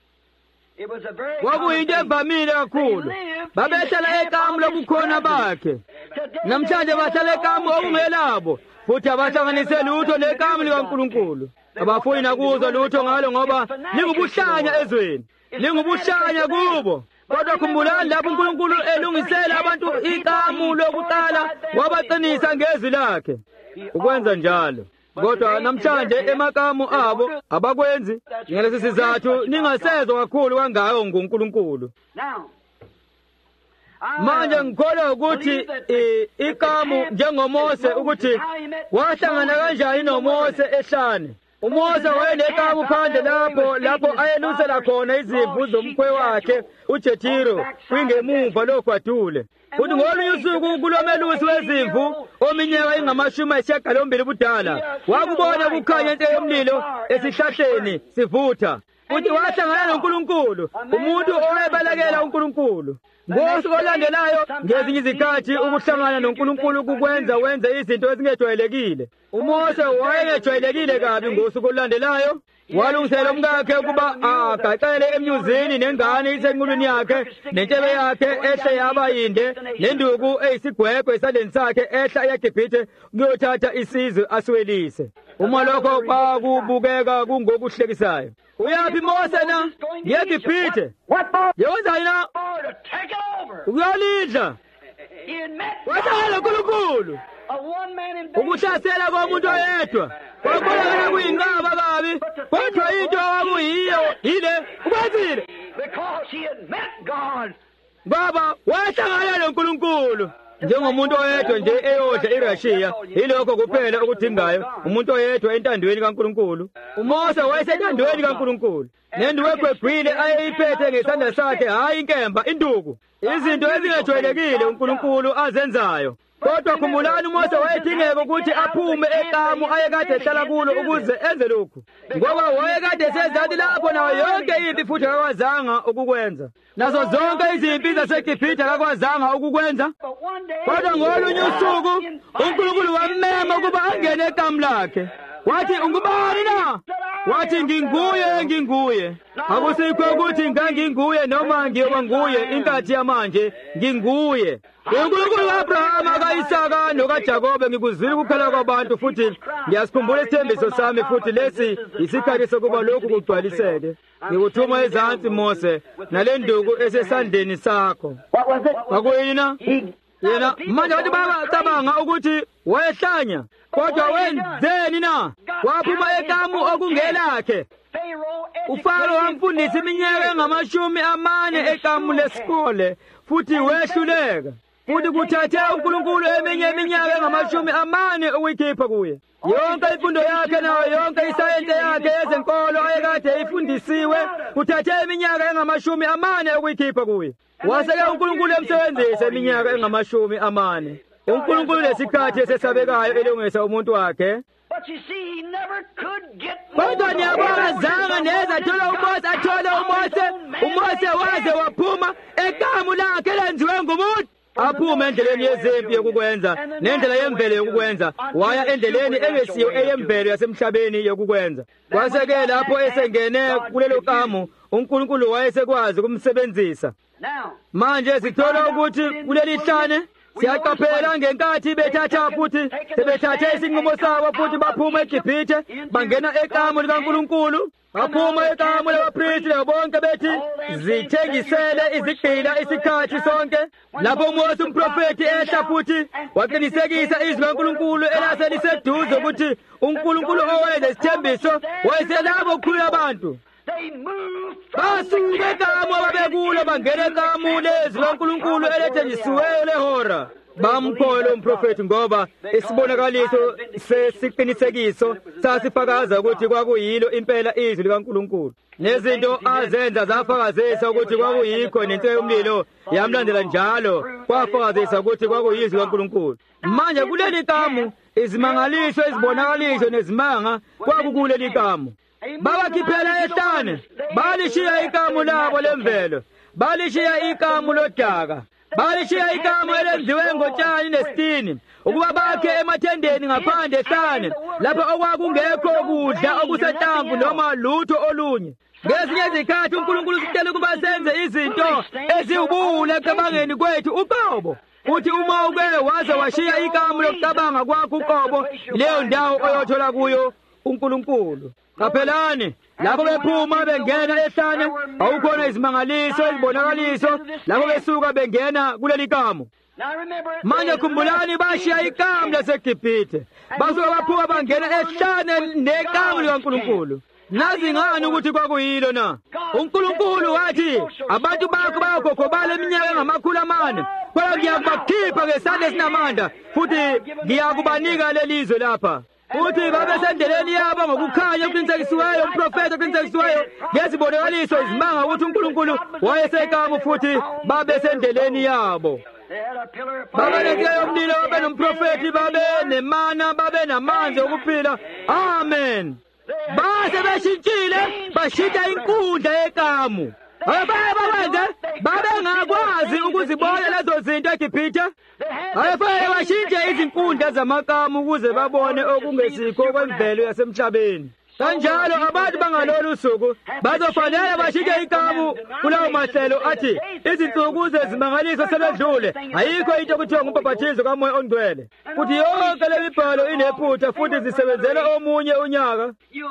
Kwakuyinto evamile kakhulu. Babehlala ekamu lobukhona bakhe. Namhlanje bahlala ekamu okungelabo, futhi abahlanganise lutho nekamu likaNkulunkulu. Abafuni nakuzwa lutho ngalo ngoba lingubuhlanya ezweni, lingubuhlanya kubo. Kodwa khumbulani lapho uNkulunkulu elungisela abantu ikamu lokuqala wabaqinisa ngezwi lakhe. Ukwenza njalo. Kodwa namhlanje emakamu abo abakwenzi. Ngalesi sizathu ningasezwa kakhulu kangako nguNkulunkulu. Manje ngikholwa ukuthi ikamu njengoMose ukuthi wahlangana kanjani noMose ehlane. uMose wayenekamu phandle lapho lapho ayelusela khona izimvu zomkhwe wakhe uJethiro kwingemuva lokwadule. Kuthi ngolunye usuku kulomelusi wezimvu ominyaka ingamashumi ayisishiyagalombili budala wakubona kukhanya into yomlilo esihlahleni sivutha. Kuthi wahlangana noNkulunkulu, umuntu owayebalekela uNkulunkulu. Ngosuku olandelayo ngezinye izikhathi ukuhlangana noNkulunkulu kukwenza wenze izinto ezingejwayelekile. uMose wayengejwayelekile kabi ngosuku olandelayo. Walungisela umkakhe ukuba agaxele emnyuzini nengane isenqulwini yakhe nentshebe yakhe ehle yaba yinde nenduku eyisigwegwe esandleni sakhe ehla eGibhithe ukuyothatha isizwe aswelise. Uma lokho kwakubukeka kungokuhlekisayo. Uyaphi Mose na? NgeGibhithe. Yewenzani na? Uyalidla. Wahlangana noNkulunkulu. Ukuhlasela komuntu oyedwa kwakubonakala kuyinqaba kabi, kodwa into kwakuyiyo yile ukwenzile baba wahlangana noNkulunkulu njengomuntu oyedwa nje eyodla iRussia. Yilokho kuphela okudingayo, umuntu oyedwa entandweni kaNkulunkulu. uMose wayesentandweni kaNkulunkulu, nenduku egwegwile ayeyiphethe ngesandla sakhe, hayi inkemba, induku. Izinto ezingejwayelekile uNkulunkulu azenzayo. Kodwa khumbulani uMose wayedingeka ukuthi aphume ekamu ayekade ehlala kulo ukuze enze lokhu, ngoba wayekade sezathi lapho nayo yonke impi futhi akakwazanga ukukwenza. Nazo zonke izimpi zaseGibhithe akakwazanga ukukwenza. Kodwa ngolunye usuku uNkulunkulu wammema ukuba angene ekamu lakhe. wathi ungubani na? Wathi nginguye, nginguye. Akusikho ukuthi nganginguye noma ngiyoba nguye inkathi yamanje, nginguye. uNkulunkulu kaAbrahama, kaIsaka nokaJakobe ngikuzwile ukukhala kwabantu futhi ngiyasikhumbula isithembiso sami futhi lesi isikhathi sokuba lokhu kugcwaliseke. Ngikuthuma ezansi Mose nale nduku esesandleni sakho. Kwakuyina? Yena manje abantu bayacabanga ukuthi wayehlanya, kodwa wenzeni na? Waphuma ekamu okungelakhe. uFaro wamfundisa iminyaka engamashumi amane ekamu lesikole futhi wehluleka. Futhi kuthathe uNkulunkulu eminye iminyaka engamashumi amane ukuyikhipha kuye. Yonke imfundo yakhe nayo yonke isayensi yakhe yezenkolo ayekade eyifundisiwe kuthathe iminyaka engamashumi amane ukuyikhipha kuye. Waseke uNkulunkulu emsebenzise iminyaka engamashumi amane. uNkulunkulu lesikhathi esesabekayo elungisa umuntu wakhe. Kodwa niyabona zanga neza thola uMose athola uMose uMose waze waphuma ekamu lakhe lenziwe ngumuntu. Aphuma endleleni yezempi yokukwenza nendlela yemvelo yokukwenza waya endleleni engesiyo eyemvelo yasemhlabeni yokukwenza. Kwaseke lapho esengene kulelo kamu uNkulunkulu wayesekwazi ukumsebenzisa. Manje sithola ukuthi kuleli hlane siyaqaphela ngenkathi bethatha futhi sebethathe isinqumo sabo futhi baphuma eGibhithe bangena ekamu likaNkulunkulu. Baphuma ekamu labaphristi bonke bethi zithengisele izigqila isikhathi sonke. Lapho uMose umprofeti ehla futhi waqinisekisa izwi likaNkulunkulu elaseliseduze ukuthi uNkulunkulu owenza isithembiso wayeselabo ukukhulula abantu. Basuka ekamu ababekulo bangena ekamu lezwi likaNkulunkulu elethenjisiweyo lehora. Bamkhola umprofeti ngoba isibonakaliso sesiqinisekiso sasifakaza ukuthi kwakuyilo impela izwi likaNkulunkulu. Nezinto azenza zafakazisa ukuthi kwakuyikho nento yomlilo yamlandela njalo kwafakazisa ukuthi kwakuyizwi likaNkulunkulu. Manje kuleli kamu izimangaliso ezibonakaliso nezimanga kwakukuleli kamu. Babakhiphela ehlane, balishiya ikamu labo lemvelo, balishiya ikamu lodaka, balishiya ikamu elenziwe ngotshani nesitini, ukuba bakhe emathendeni ngaphandle ehlane, lapho okwakungekho kudla okusetampu noma lutho olunye. Ngezinye izikhathi uNkulunkulu usitshela ukuba senze izinto eziwubuwula ekucabangeni kwethu uqobo. Uthi uma uke waze washiya ikamu lokucabanga kwakho uqobo, leyo ndawo oyothola kuyo uNkulunkulu. Kaphelani, lapho bephuma bengena ehlane, awukhona izimangaliso ezibonakaliso, lapho besuka bengena kuleli kamu. Manje khumbulani bashiya ikamu laseGibhithe. Basuka baphuma bangena ehlane nekamu likaNkulunkulu. Nazi ngani ukuthi kwakuyilo na? uNkulunkulu wathi abantu bakho bayagoqobala iminyaka engamakhulu amane. Kodwa ngiyakubakhipha ngesandla esinamandla futhi ngiyakubanika lelizwe lapha. Uthi babesendeleni yabo ngokukhanya okuqinisekisiweyo umprofeti oqinisekisiweyo ngezibonakaliso izimanga ukuthi uNkulunkulu wayesekamu futhi babesendeleni yabo. Babenenkeyo umlilo babe nomprofeti babe nemana babe namanzi okuphila. Amen. Base beshintshile bashintsha inkundla yekamu. Abaye babenze babengakwazi ukuzibona lezo zinto eGibhithe. Abaye bashintshe izinkundla zamakamu ukuze babone okungesikho kwemvelo yasemhlabeni. Kanjalo abantu bangalolu usuku bazofanele bashintshe ikamu kulawo mahlelo athi izinsuku zezimangaliso sebedlule. Ayikho into okuthiwa ngumbhaphathizo kaMoya oNgcwele. Futhi yonke le mibhalo inephutha futhi zisebenzela omunye unyaka.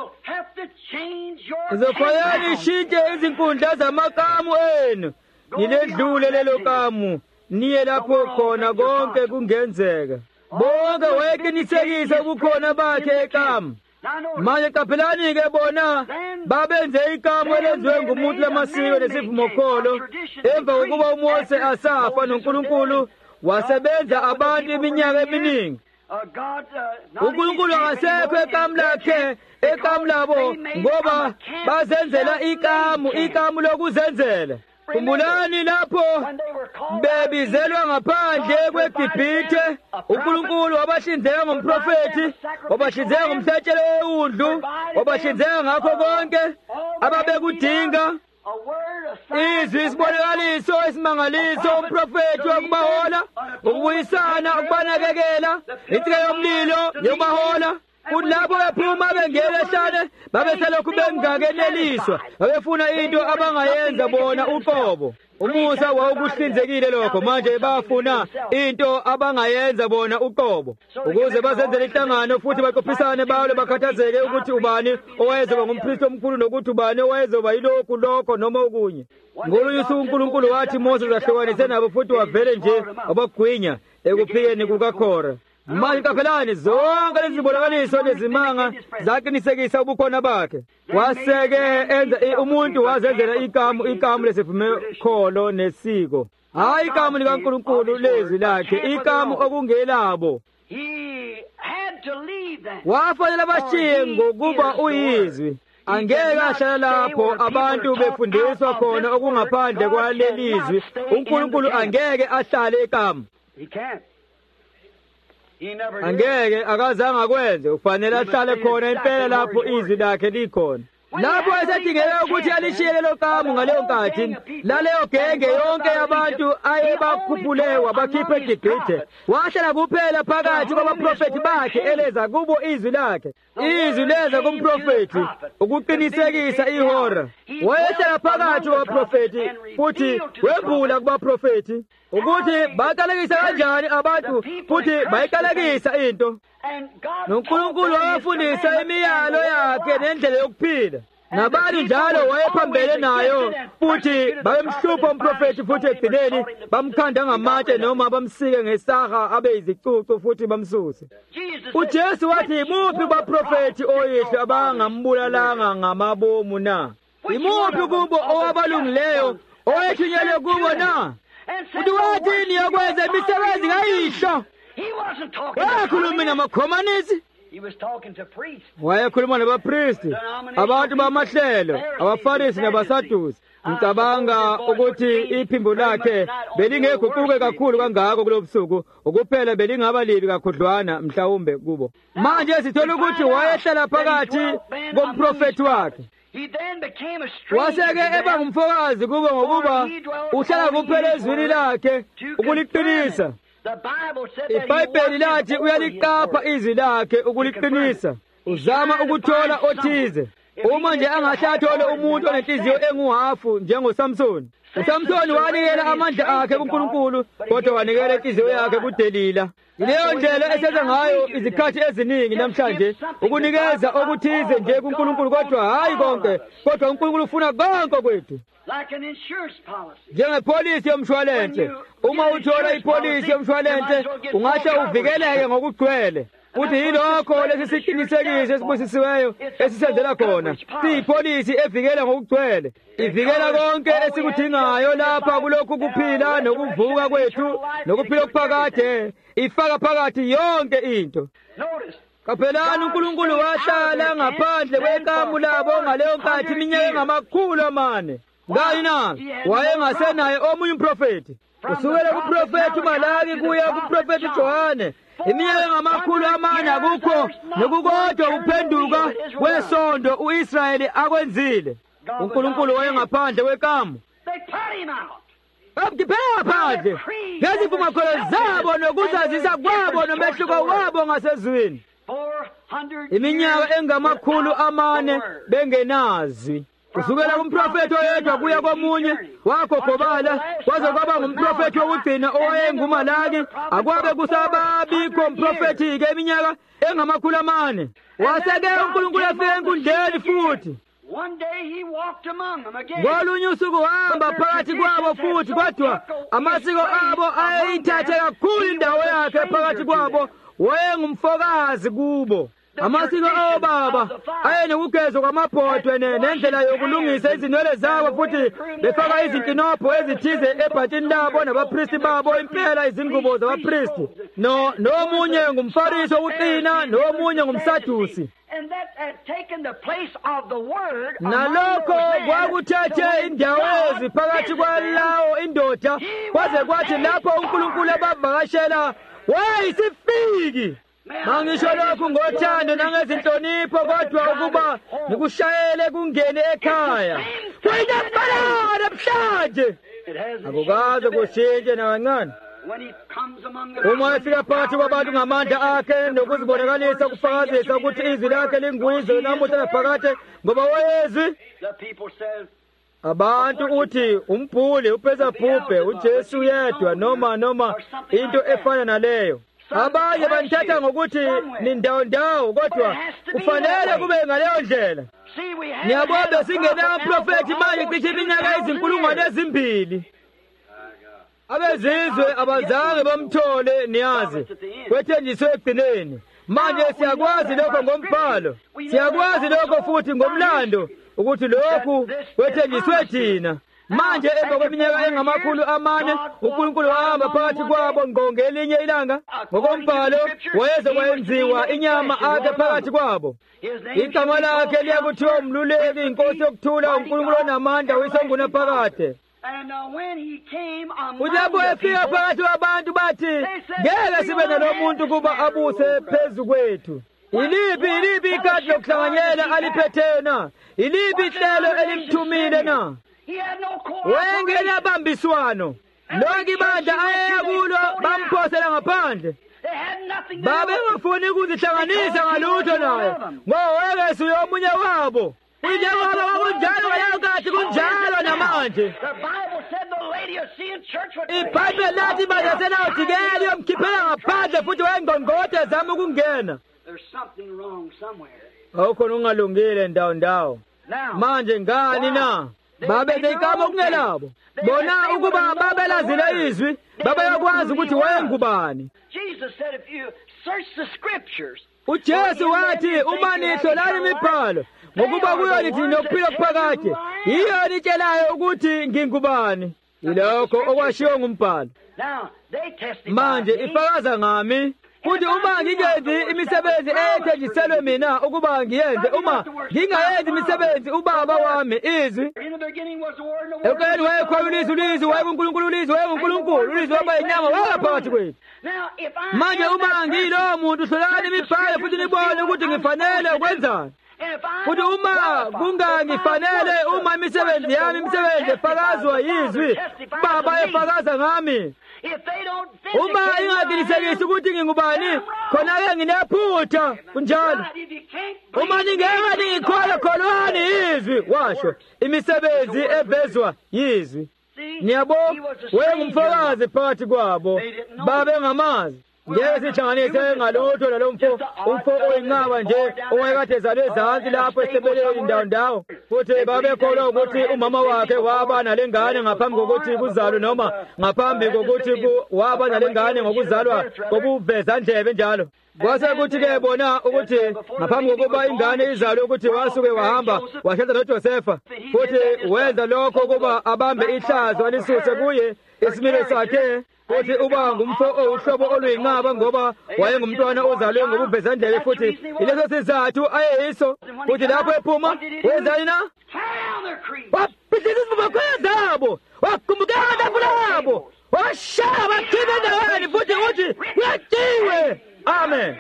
Zofanele ishintshe izinkundla zamakamu enu. Niledlule lelo kamu. Niye lapho khona konke kungenzeka. Bonke wayeqinisekisa ukukhona bakhe ekamu. Manje qaphelani ke bona babenze ikamu elenziwe ngumuntu lamasiko nesivumo kholo. Emva kokuba uMose asafa noNkulunkulu wasebenza abantu iminyaka eminingi. uNkulunkulu akasekho ekamu lakhe ekamu labo ngoba bazenzela ikamu ikamu lokuzenzela. Khumbulani lapho bebizelwa ngaphandle kweGibhithe uNkulunkulu wabahlinzeka ngomprofeti, wabahlinzeka ngomhlatshelo wewundlu, wabahlinzeka ngakho konke ababekudinga. Izwi isibonakaliso isimangaliso umprofeti wakubahola ukubuyisana ukubanakekela insika yomlilo yokubahola. kulapho bephuma bengena ehlane babeselokhu bengakeneliswa babefuna into abangayenza bona uqobo. Umusa wawukuhlinzekile lokho manje bafuna into abangayenza bona uqobo ukuze bazenzele inhlangano futhi baqophisane balo bakhathazeke ukuthi ubani owayezoba ngumpristi omkhulu nokuthi ubani owayezoba yilokhu lokho noma okunye. Ngolunye usuku uNkulunkulu wathi Moses ahlukanise nabo futhi wavele nje wabagwinya ekuphikeni kukaKhora. Manje kaphelani zonke lezi zibonakaliso lezimanga zaqinisekisa ubukhona bakhe. Waseke enza umuntu wazenzela ikamu ikamu lesivumekholo nesiko. Hayi ikamu likaNkulunkulu lezi lakhe ikamu okungelabo. He had to leave that. Wafanele bashiye ngokuba uyizwi. Angeke ahlala lapho abantu befundiswa khona okungaphandle kwalelizwi. uNkulunkulu angeke ahlale ekamu. He can't. He never did. Angeke akazange akwenze ufanele ahlale khona impela lapho izwi lakhe likhona. Lapho esedingeka ukuthi alishiyele lo kamu ngaleyo nkathi laleyo genge yonke yabantu ayebakhuphule wabakhipha eGibhithe wahlala kuphela phakathi kwabaprofeti bakhe eleza kubo izwi lakhe. Izwi leza kumprofeti ukuqinisekisa ihora. Wayehlala phakathi kwabaprofeti futhi webhula kubaprofeti ukuthi bakalekisa kanjani abantu futhi bayikalekisa into. NoNkulunkulu wafundisa imiyalo yakhe nendlela yokuphila. Nabantu njalo wayephambele nayo futhi babemhlupha umprofeti futhi egcineni bamkhanda ngamatshe noma bamsike ngesaha abe izicucu futhi bamsuse. uJesu wathi imuphi baprofeti oyihle abangambulalanga ngamabomu na? Imuphi kubo owabalungileyo owethunyelwe kubo na? Futhi wathi niyokwenza imisebenzi kayihlo. Wakhuluma namakhomanisi. He was talking to priests. Wayekhuluma nabapristi, abantu bamahlelo, abafarisi nabasadusi. Ngicabanga ukuthi iphimbo lakhe belingeguquke kakhulu kangako kulobusuku, ukuphela belingaba libi kakhudlwana mhlawumbe kubo. Manje sithola ukuthi wayehlala phakathi komprofeti wakhe. He then became a stranger. Waseke eba ngumfokazi kubo ngokuba uhlala kuphela ezwini lakhe ukuliqinisa. iBhayibheli lathi uyaliqapha izwi lakhe ukuliqinisa. Uzama ukuthola othize. Uma nje angahlathole umuntu onenhliziyo enguhafu njengoSamsoni. uSamsoni wanikela amandla akhe kuNkulunkulu kodwa wanikela inhliziyo yakhe kuDelila. Leyo ndlela esenza ngayo izikhathi eziningi namhlanje ukunikeza okuthize nje kuNkulunkulu kodwa hayi konke kodwa uNkulunkulu ufuna konke kwethu. Like an insurance policy. Njengepolisi yomshwalense. Uma uthola ipolisi yomshwalense ungahle uvikeleke ngokugcwele. Futhi yilokho lesi siqinisekiso esibusisiweyo esisenzela khona. Siyipolisi evikela ngokugcwele. Ivikela konke esikudingayo lapha kulokhu kuphila nokuvuka kwethu nokuphila okuphakade. Ifaka phakathi yonke into. Notice. Kaphelani uNkulunkulu wahlala ngaphandle kwekamu labo ngaleyo nkathi iminyaka engamakhulu amane. Ngayina wayengasenaye omunye umprofeti. Kusukela kuprofeti Malaki kuya kuprofeti Johane. Iminyaka ngamakhulu amane akukho nokukodwa kuphenduka kwesondo uIsrayeli akwenzile. uNkulunkulu wayengaphandle kwekamu. They put him out. Bamkhipha phandle. Ngezivumakholo zabo nokuzazisa kwabo nomehluko wabo ngasezwini. Iminyaka engamakhulu amane bengenazwi. Kusukela kumprofeti oyedwa kuya komunye wakhokobala kwaze kwaba ngumprofeti wokugcina owayenguMalaki akwabe kusababikho umprofeti-ke iminyaka engamakhulu amane. Waseke uNkulunkulu efika enkundleni futhi. Ngolunye usuku wahamba phakathi kwabo futhi kodwa amasiko abo ayeyithathe kakhulu indawo yakhe phakathi kwabo wayengumfokazi kubo. Amasiko obaba ayenokugezwa kwamabhodwe nendlela yokulungisa izinwele zabo futhi befaka izinkinopho ezithize ebhatshini labo nabapristi babo impela izingubo zabapristi. No nomunye ngumfarisi wokuqina nomunye ngumsadusi. Nalokho kwakuthathe indawo eziphakathi kwalawo indoda kwaze kwathi lapho uNkulunkulu abavakashela wayisifiki. Mangisho lokhu ngothando nangezinhlonipho kodwa ukuba ngikushayele kungene ekhaya. Kuyinambala namhlanje. Akukaze kushintshe nakancane. when he comes among the uma efika phakathi kwabantu ngamandla akhe nokuzibonakalisa kufakazisa ukuthi izwi lakhe linguyizwe namuhla phakathi ngoba wayezwi the people says, abantu uthi umbhuli upheza phuphe uJesu yedwa noma noma into efana naleyo. Abanye banithatha ngokuthi ni ndawo ndawo kodwa kufanele kube ngaleyo ndlela. see, we have Niyabona singena profeti manje cishe iminyaka ezinkulungwane ezimbili. Abezizwe abazange bamthole niyazi kwethenjiswe ekugcineni. Manje siyakwazi lokho ngombhalo, siyakwazi lokho futhi ngomlando ukuthi lokhu kwethenjiswe thina. Manje emva kweminyaka engamakhulu amane uNkulunkulu wahamba phakathi kwabo ngqonge elinye ilanga ngokombhalo wayezokwenziwa inyama akhe phakathi kwabo. Igama lakhe liyakuthiwa umluleki, inkosi yokuthula, uNkulunkulu onamandla, uyisonguna phakade. And uh, when he came among Unyabo the efika people, phakathi kwabantu bathi ngeke sibe nalomuntu kuba abuse phezu kwethu. Iliphi iliphi ikati lokuhlanganyela aliphetheyo na? Iliphi ihlelo elimthumile na? he had no Wengena cooperation. bambiswano. Lonke ibandla ayeya kulo bamphosela ngaphandle. They had nothing to do Babe with it. ngafuni ukuzihlanganisa ngalutho naye. Ngowekesu yomunye wabo. Kunjalo kunjalo kayathi kunjalo namanje. The Bible said the Laodicean church would IBhayibheli lathi bazasena uthikeli yomkhiphela ngaphandle futhi wayengqongqothe zama ukungena. There's something wrong somewhere. Awukhona ungalungile ndawo ndawo. Now, Manje ngani na? Babe nekama kungelabo. Bona ukuba babelazile izwi, babeyakwazi ukuthi wayengubani. Jesus said if you search the scriptures, uJesu wathi uma nihlolana imibhalo ngokuba kuyo lithi nokuphila kuphakade, yiyo litshelayo ukuthi ngingubani. Ilokho okwashiwo ngumbhalo. now they testify. Manje me. ifakaza ngami futhi uma ngingenzi imisebenzi ethenjiselwe mina ukuba ngiyenze, uma ngingayenzi imisebenzi ubaba wami izwi. In the beginning was the Word, and the Word Ekweni was wayekhona with ulizwi, God. ulizwi wayenkulunkulu, ulizwi wayenkulunkulu, ulizwi waba inyama waphakathi kwethu. Now, if I Manje am uma that ngilo person, muntu hlolani imibhalo futhi nibone ukuthi ngifanele ukwenzani. and if I Futhi don't uma qualify, kungangifanele if my uma imisebenzi yami imisebenzi efakazwa yizwi, Baba efakaza ngami. If they don't Uma vindicate ingaqinisekisi ukuthi ngingubani, khona-ke nginephutha kunjalo. if you can't Uma ningeke ningikholwa kholwani izwi, washo imisebenzi evezwa yizwi. see, Niyabo he was a wayengumfakazi phakathi kwabo, babengamazi. Ngeke sihlanganise ngalutho nalo mfo, umfo oyinqaba nje owayekade ezalwe ezansi lapho esebeleni ndawo ndawo. Futhi babekholwa ukuthi umama wakhe waba nalengane ngaphambi kokuthi kuzalwe, noma ngaphambi kokuthi ku- waba nalengane ngokuzalwa kokuveza ndlebe njalo. Kwase kuthi-ke bona ukuthi ngaphambi kokuba ingane izalwe ukuthi wasuke wahamba washada noJosefa, futhi wenza lokho ukuba abambe ihlazo alisuse kuye isimilo sakhe, futhi uba ngumfo owuhlobo oluyinqaba ngoba wayengumntwana ozalwe ngobuvezandlebe, futhi ileso sizathu ayeyiso. Futhi lapho ephuma wenzani na? down their creed. Wabhidliza izivumokhwela zabo, wagumbukela amatafula abo, washaya bakhipha endaweni, futhi uthi kuyatshiwe. Amen.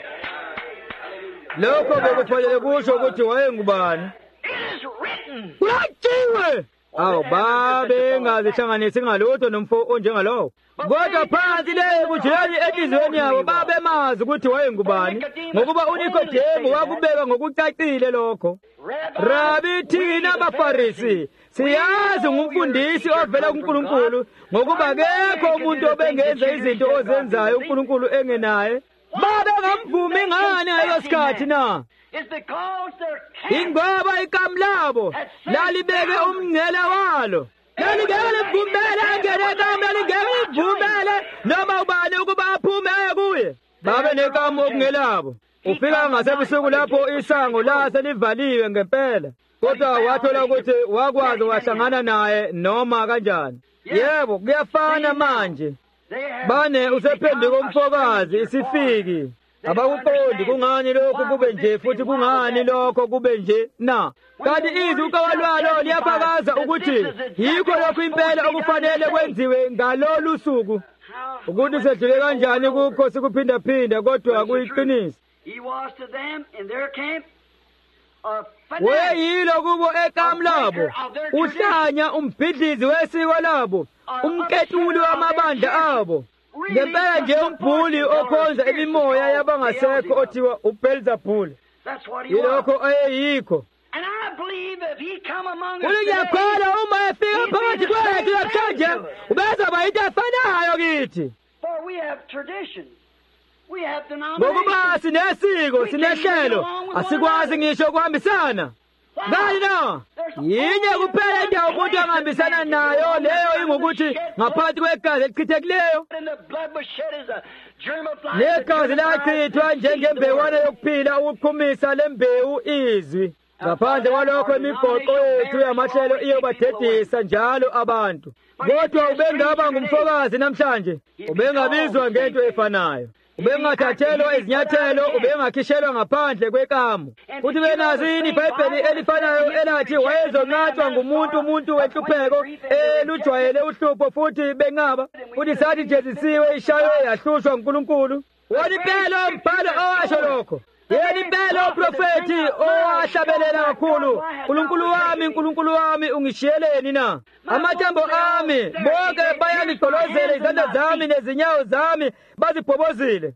Lokho bekufanele kusho ukuthi wayengubani. It is written. Kuyatshiwe. Awu babe ngazihlanganisi ngalutho nomfo onjengalowo. Kodwa phansi le kujeli enhlizweni yabo babemazi ukuthi wayengubani, ngokuba uNikodemu wakubeka ngokucacile lokho. Rabi, thina abaFarisi siyazi ngumfundisi ovela kuNkulunkulu ngokuba akekho umuntu obengenza izinto ozenzayo uNkulunkulu engenaye. Babe ngamvumi ngani ngaleso sikhathi na? It's because they're Ingoba ikamu labo lalibeke umngcele walo. Lalingeke livumele angene ekamu, lalingeke livumele noma ubani ukuba aphume aye kuye. Babe nekamu okungelabo. Ufika ngasebusuku lapho isango lase livaliwe ngempela. Kodwa wathola ukuthi wakwazi wahlangana naye noma kanjani. Yebo, kuyafana manje. Bane usephenduka umfokazi isifiki. Abakuqondi kungani lokho kube nje futhi kungani lokho kube nje na. Kanti izwi ukawalwalo liyafakaza ukuthi yikho lokho impela okufanele kwenziwe ngalolu suku. Ukuthi sedlule kanjani kukho sikuphinda phinda kodwa kuyiqiniso. He was to them in their camp a Weyilo kubo ekamu labo, uhlanya umbhidlizi wesiko labo, umketuli wamabandla abo. ngempela nje umbhuli okhonza imimoya yabangasekho othiwa uBelzebuli yilokho ayeyikho. Ulingakholwa uma efika phakathi kwethu namhlanje ubezaba into efanayo kithi. Ngokuba sinesiko sinehlelo asikwazi ngisho ukuhambisana. Ngani na? Yinye kuphela indawo umuntu angahambisana nayo leyo ingukuthi ngaphansi kwegazi elichithekileyo. Negazi lachithwa njengembewano yokuphila ukuqhumisa lembewu izwi. Ngaphandle kwalokho imigoqo yethu yamahlelo iyobadedisa njalo abantu. Kodwa ubengaba ngumfokazi namhlanje, ubengabizwa ngento efanayo. Ubengathathelwa izinyathelo, ubengakhishelwa ngaphandle kwekamu. Futhi benazi yini iBhayibheli elifanayo elathi wayezonqathwa ngumuntu umuntu wenhlupheko elujwayele uhlupho futhi bengaba. Futhi sathi jezisiwe ishaywe yahlushwa uNkulunkulu. Wona impela umbhalo owasho lokho. Yena impela uprofeti owahlabelela kakhulu. Nkulunkulu wami, Nkulunkulu wami ungishiyeleni na? Amathambo ami bonke bayangigqolozela, izandla zami nezinyawo zami bazibhobozile.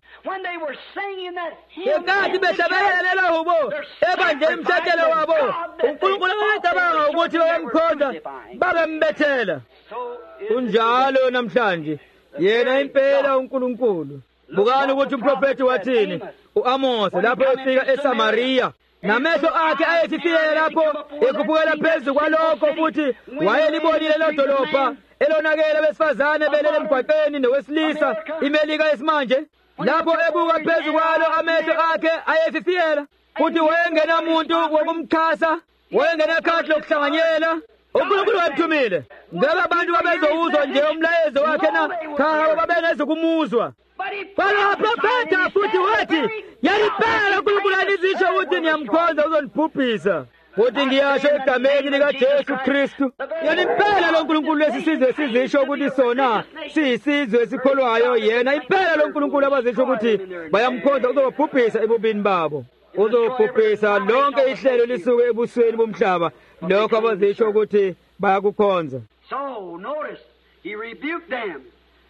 Ngenkathi behlabelela hubo ebandleni umhlatshelo wabo, uNkulunkulu wayecabanga ukuthi bayamkhonza babembethela. Kunjalo namhlanje yena impela uNkulunkulu. Bukani ukuthi umprofeti wathini u-Amos lapho efika eSamariya, namehlo akhe ayesifiyela lapho ekhuphukela phezu kwalokho, futhi wayelibonile lo dolobha elonakele besifazane belele emgwaqeni nowesilisa imelika yesimanje. Lapho ebuka phezu kwalo amehlo akhe ayesifiyela, futhi wayengenamuntu wokumkhasa, wayengenakhathi lokuhlanganyela. uNkulunkulu wamthumile ngoba abantu babezowuzwa nje umlayezo wakhe na cha babengezukumuzwa. Kwalo profeta futhi wathi yaliphela uNkulunkulu alizisho ukuthi niyamkhonza uzonibhubhisa. Futhi ngiyasho egameni likaJesu Kristu, yaliphela lo uNkulunkulu lesisizwe sizisho ukuthi sona siyisizwe esikholwayo yena. Impela lo uNkulunkulu abazisho ukuthi bayamkhonza uzobabhubhisa ebubini babo. Uzobhubhisa lonke ihlelo lisuke ebusweni bomhlaba lokho abazisho ukuthi bayakukhonza. So notice he rebuked them.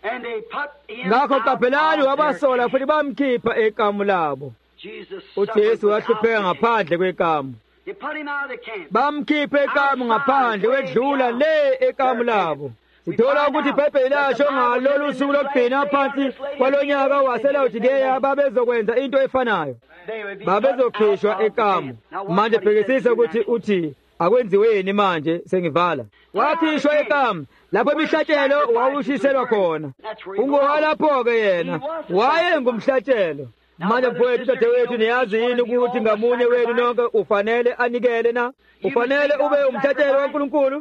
Ngakho kapelani wabasola futhi bamkhipha ekamu labo. uJesu wahlupheka ngaphandle kwekamu. Bamkhipha ekamu ngaphandle wedlula le ekamu labo. Sithola ukuthi iBhayibheli lasho ngalolu suku lokugcina phansi kwalonyaka waseLaodiceya babezokwenza into efanayo. Babezokhishwa ekamu. Manje bhekisisa ukuthi uthi akwenziweni manje sengivala. Wakhishwa ekamu lapho imihlatshelo wawushiselwa khona. Ungowalapho-ke yena wayengumhlatshelo. Manje mfowethu dadewethu niyazi yini ukuthi ngamunye wenu nonke ufanele anikele na? Ufanele ube umhlatshelo kaNkulunkulu.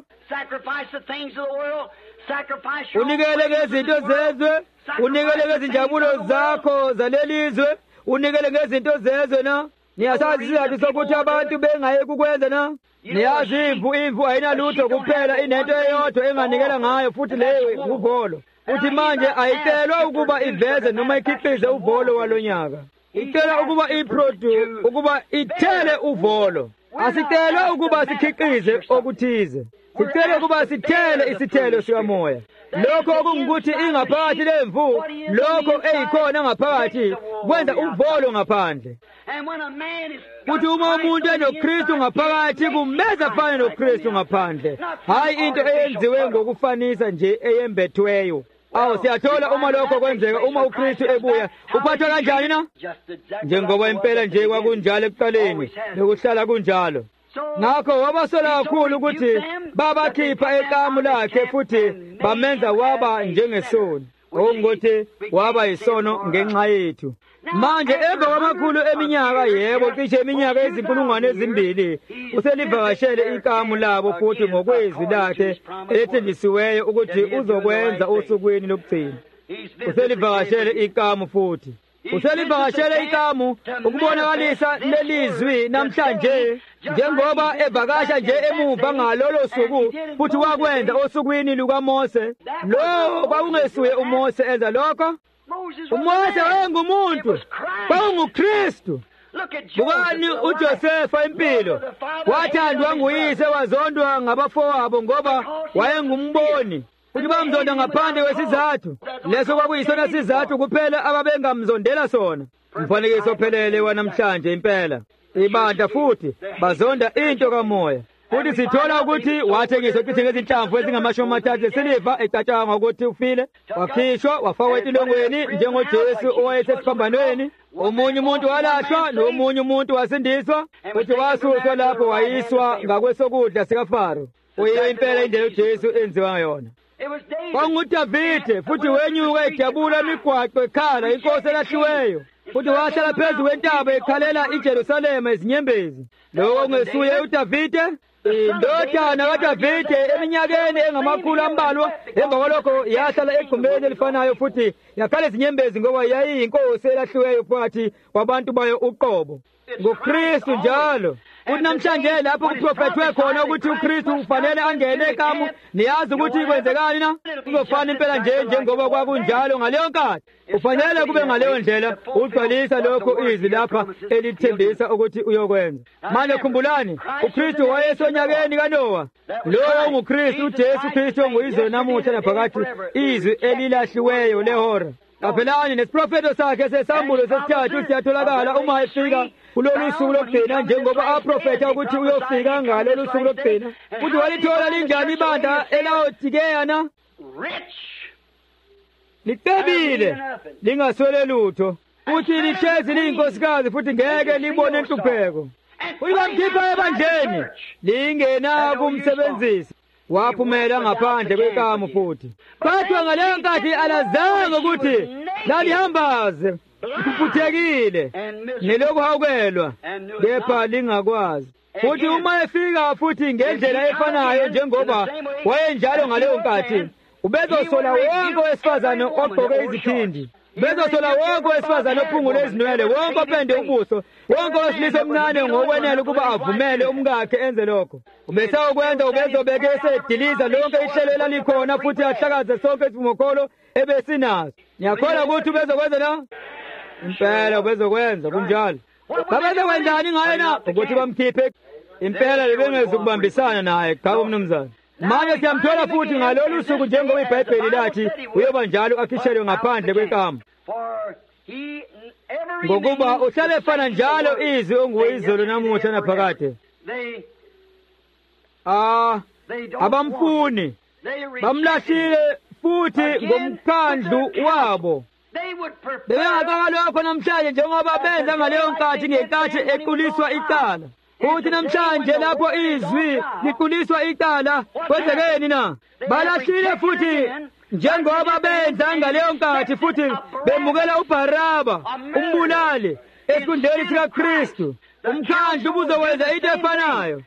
Unikele ngezinto zezwe, unikele ngezinjabulo zakho zalelizwe, unikele ngezinto zezwe na? Niyasazi isizathu sokuthi abantu bengaye kukwenza na? Niyazi imvu imvu ayinalutho kuphela inento eyodwa enganikela ngayo, futhi leyo uvolo. Uthi manje ayicelwa ukuba iveze noma ikhiqize uvolo walonyaka. Icela ukuba iproduce, ukuba ithele uvolo. Asicelwa ukuba sikhiqize okuthize. Sicela ukuba sithele isithelo sikamoya. Lokho okungukuthi ingaphakathi lemvu, lokho eyikhona ngaphakathi kwenza uvolo ngaphandle. Kuthi uma umuntu enoKristu ngaphakathi kumeza afane noKristu ngaphandle, hayi into eyenziwe ngokufanisa nje eyembethweyo. Awu siyathola uma lokho kwenzeka, uma uKristu ebuya uphathwa kanjani na? Njengoba impela nje kwakunjalo ekuqaleni nokuhlala kunjalo. Ngakho wabasola kakhulu ukuthi babakhipha ekamu lakhe futhi bamenza waba njengesoni, okungukuthi waba yisono ngenxa yethu. Manje emva kwamakhulu eminyaka, yebo cishe iminyaka ezinkulungwane ezimbili, uselivakashele ikamu labo futhi ngokwezwi lakhe elithembisiweyo ukuthi uzokwenza osukwini lokugcina. Uselivakashele ikamu futhi. Uselivakashele ikamu ukubonakalisa lelizwi namhlanje, njengoba evakasha nje emuva ngalolo suku futhi wakwenza osukwini lukaMose. Lo kwakungesuye uMose enza lokho. uMose wayengumuntu, kwakunguKristu. Bukani uJosefa impilo. Wathandwa nguyise, wazondwa ngabafowabo ngoba wayengumboni. futhi bamzonda ngaphandle kwesizathu leso kwakuyisona sizathu kuphela ababengamzondela sona. Umfanekiso ophelele wanamhlanje impela ibandla futhi bazonda into kamoya. Futhi sithola ukuthi wathengiswa cishe ngezinhlamvu ezingamashumi amathathu esiliva ecatshangwa ukuthi ufile, wakhishwa wafakwa etilongweni njengoJesu owayesesiphambanweni. Omunye umuntu walahlwa nomunye umuntu wasindiswa futhi wasuswa lapho wayiswa ngakwesokudla sikaFaro. Kuyiyo impela indlela uJesu enziwa ngayona. KwakunguDavide futhi wenyuka ejabula imigwaqo ekhala inkosi elahliweyo. Futhi wahlala phezu kwentaba ekhalela iJerusalema izinyembezi. Lokho kungesuye uDavide, indodana kaDavide eminyakeni engamakhulu ambalwa. Emva kwalokho yahlala egumeni elifanayo futhi yakhala izinyembezi ngoba yayiyinkosi elahliweyo phakathi kwabantu bayo uqobo. NgoKristu njalo. Futhi namhlanje lapho kuprofethwe khona ukuthi uKristu ufanele angene ekamu, niyazi ukuthi kwenzekani na? Kuzofana impela nje njengoba kwakunjalo ngaleyo nkathi. Ufanele kube ngaleyo ndlela ugcwalisa lokho izwi lapha elithembisa ukuthi uyokwenza. Manje khumbulani, uKristu wayesonyakeni kaNowa. Lowo nguKristu, uJesu Kristu nguyizwe namuhla naphakathi, izwi elilahliweyo lehora. Kaphelani nesiprofeto sakhe sesambulo sesithathu siyatholakala uma efika kulolu suku lokugcina njengoba aprofetha ukuthi uyofika ngalolu suku lokugcina. Futhi walithola linjani ibandla elawodikeya na? Licebile lingaswele lutho futhi lihlezi liyinkosikazi futhi ngeke libone inhlupheko. Futhi bamkhipha ebandleni lingena kumsebenzisi. Waphumela ngaphandle kwekamu futhi. Kodwa ngaleyo nkathi alazange ukuthi lalihambaze kuphuthekile nelokuhawukelwa kepha lingakwazi. Futhi uma efika futhi ngendlela efanayo njengoba wayenjalo ngaleyo nkathi, ubezosola wonke owesifazane ogqoke izikhindi, bezosola wonke owesifazane ophungule izinwele, wonke opende ubuso, wonke owesilisa omncane ngokwenele ukuba avumele umkakhe enze lokho. Ubesawukwenza ubezobeke esediliza lonke ihlelo elalikhona futhi ahlakaze sonke isivumokholo ebesinazo. Ngiyakholwa ukuthi ubezokwenza na? Impela ubezokwenza kunjalo. Babezokwenzani ngaye na? Ukuthi bamkhiphe. Impela lebengezukubambisana naye cha umnumzana. Manje siyamthola futhi ngalolu suku njengoba iBhayibheli lathi uyoba njalo akhishelwe ngaphandle kwekamu. Ngokuba uhlale efana njalo izwi onguyizolo namuhla naphakade. Ah, abamfuni bamlahlile futhi ngomkhandlu wabo. Bengaka lokho namhlanje njengoba benza ngaleyo nkathi ngenkathi equliswa icala. Futhi namhlanje lapho izwi liquliswa icala kwenzekeni na? Balahlile futhi njengoba benza ngaleyo nkathi futhi bemukela uBaraba umbulali esikhundleni sikaKristu. Umkhandlu ubuzokwenza into efanayo.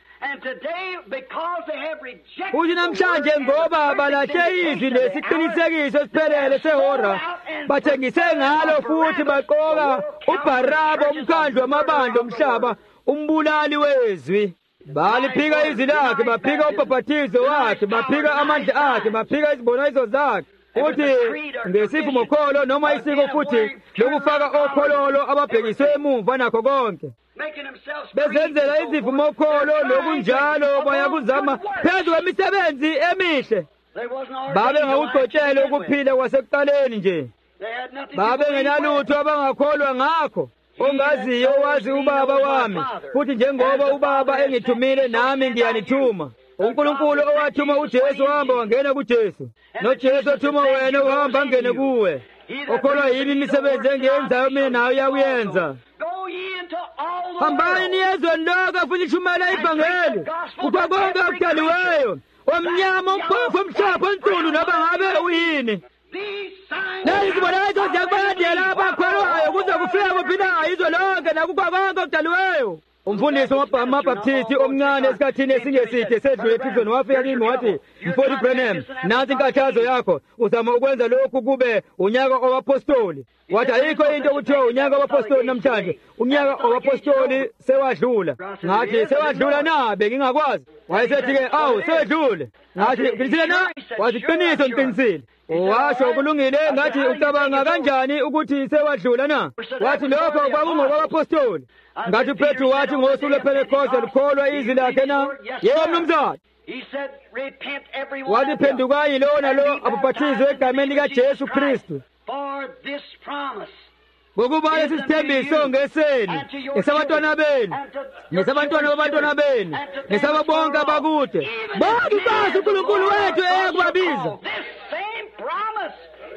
Futhi namhlanje ngoba balahle izwi lesiqinisekiso esiphelele sehora, bathengise ngalo futhi baqoka uBaraba umkhandlu wamabandla omhlaba umbulali wezwi. Baliphika izwi lakhe, baphika ubhaphathizo wakhe, baphika amandla akhe, baphika izibonakaliso zakhe. Futhi ngesivumokholo noma isiko futhi lokufaka okhololo ababhekiswe emuva nakho konke. Bezenzela izivumokholo lokunjalo bayakuzama phezu kwemisebenzi emihle. Babe ngawugcotshela ukuphila kwasekuqaleni nje. Babe ngenalutho abangakholwa ngakho. Ongaziyo wazi ubaba wami, futhi njengoba ubaba engithumile nami ngiyanithuma. uNkulunkulu owathuma uJesu wahamba wangena kuJesu, noJesu othuma wena uhamba ngene kuwe. Okholwa yini imisebenzi engiyenzayo mina nawe uyakuyenza? Hambani niyezwe lonke futhi shumela ibhangeli kukho konke okudaliweyo, omnyama, umphofu, omhlophe, onsundu noma ngabe uyini. Lezi zibonakaliso ziyakubalandela abakholwayo kuze kufike kuphilayo izwe lonke nakukho konke okudaliweyo. Umfundisi wamabhaptisti omncane esikhathini esingeside sedlule ephizweni wafika kimi wathi, Mfowethu Branham, nansi inkathazo yakho, uzama ukwenza lokhu kube unyaka wabapostoli. Wathi ayikho into okuthiwa unyaka wabapostoli namhlanje, unyaka wabapostoli sewadlula. Ngathi sewadlula na, bengingakwazi. Wayesethi-ke, awu sewedlule. Ngathi qinisile na? Wathi qiniso ngiqinisile. Washo kulungile, ngathi ucabanga kanjani ukuthi sewadlula na? Wathi lokho kwakungokwabaphostoli. Ngathi uPetru wathi ngosuku lwePentecost lukholwa izwi lakhe na? Yebo mnumzane. He said, repent everyone. wathi phendukani lo nalo abhaphathizwe egameni likaJesu Kristu. For this promise. Ngokuba lesi sithembiso ngesenu, esabantwana benu, nesabantwana babantwana benu, nesaba bonke abakude. Bonke bazi uNkulunkulu wethu eyakubabiza. This same promise.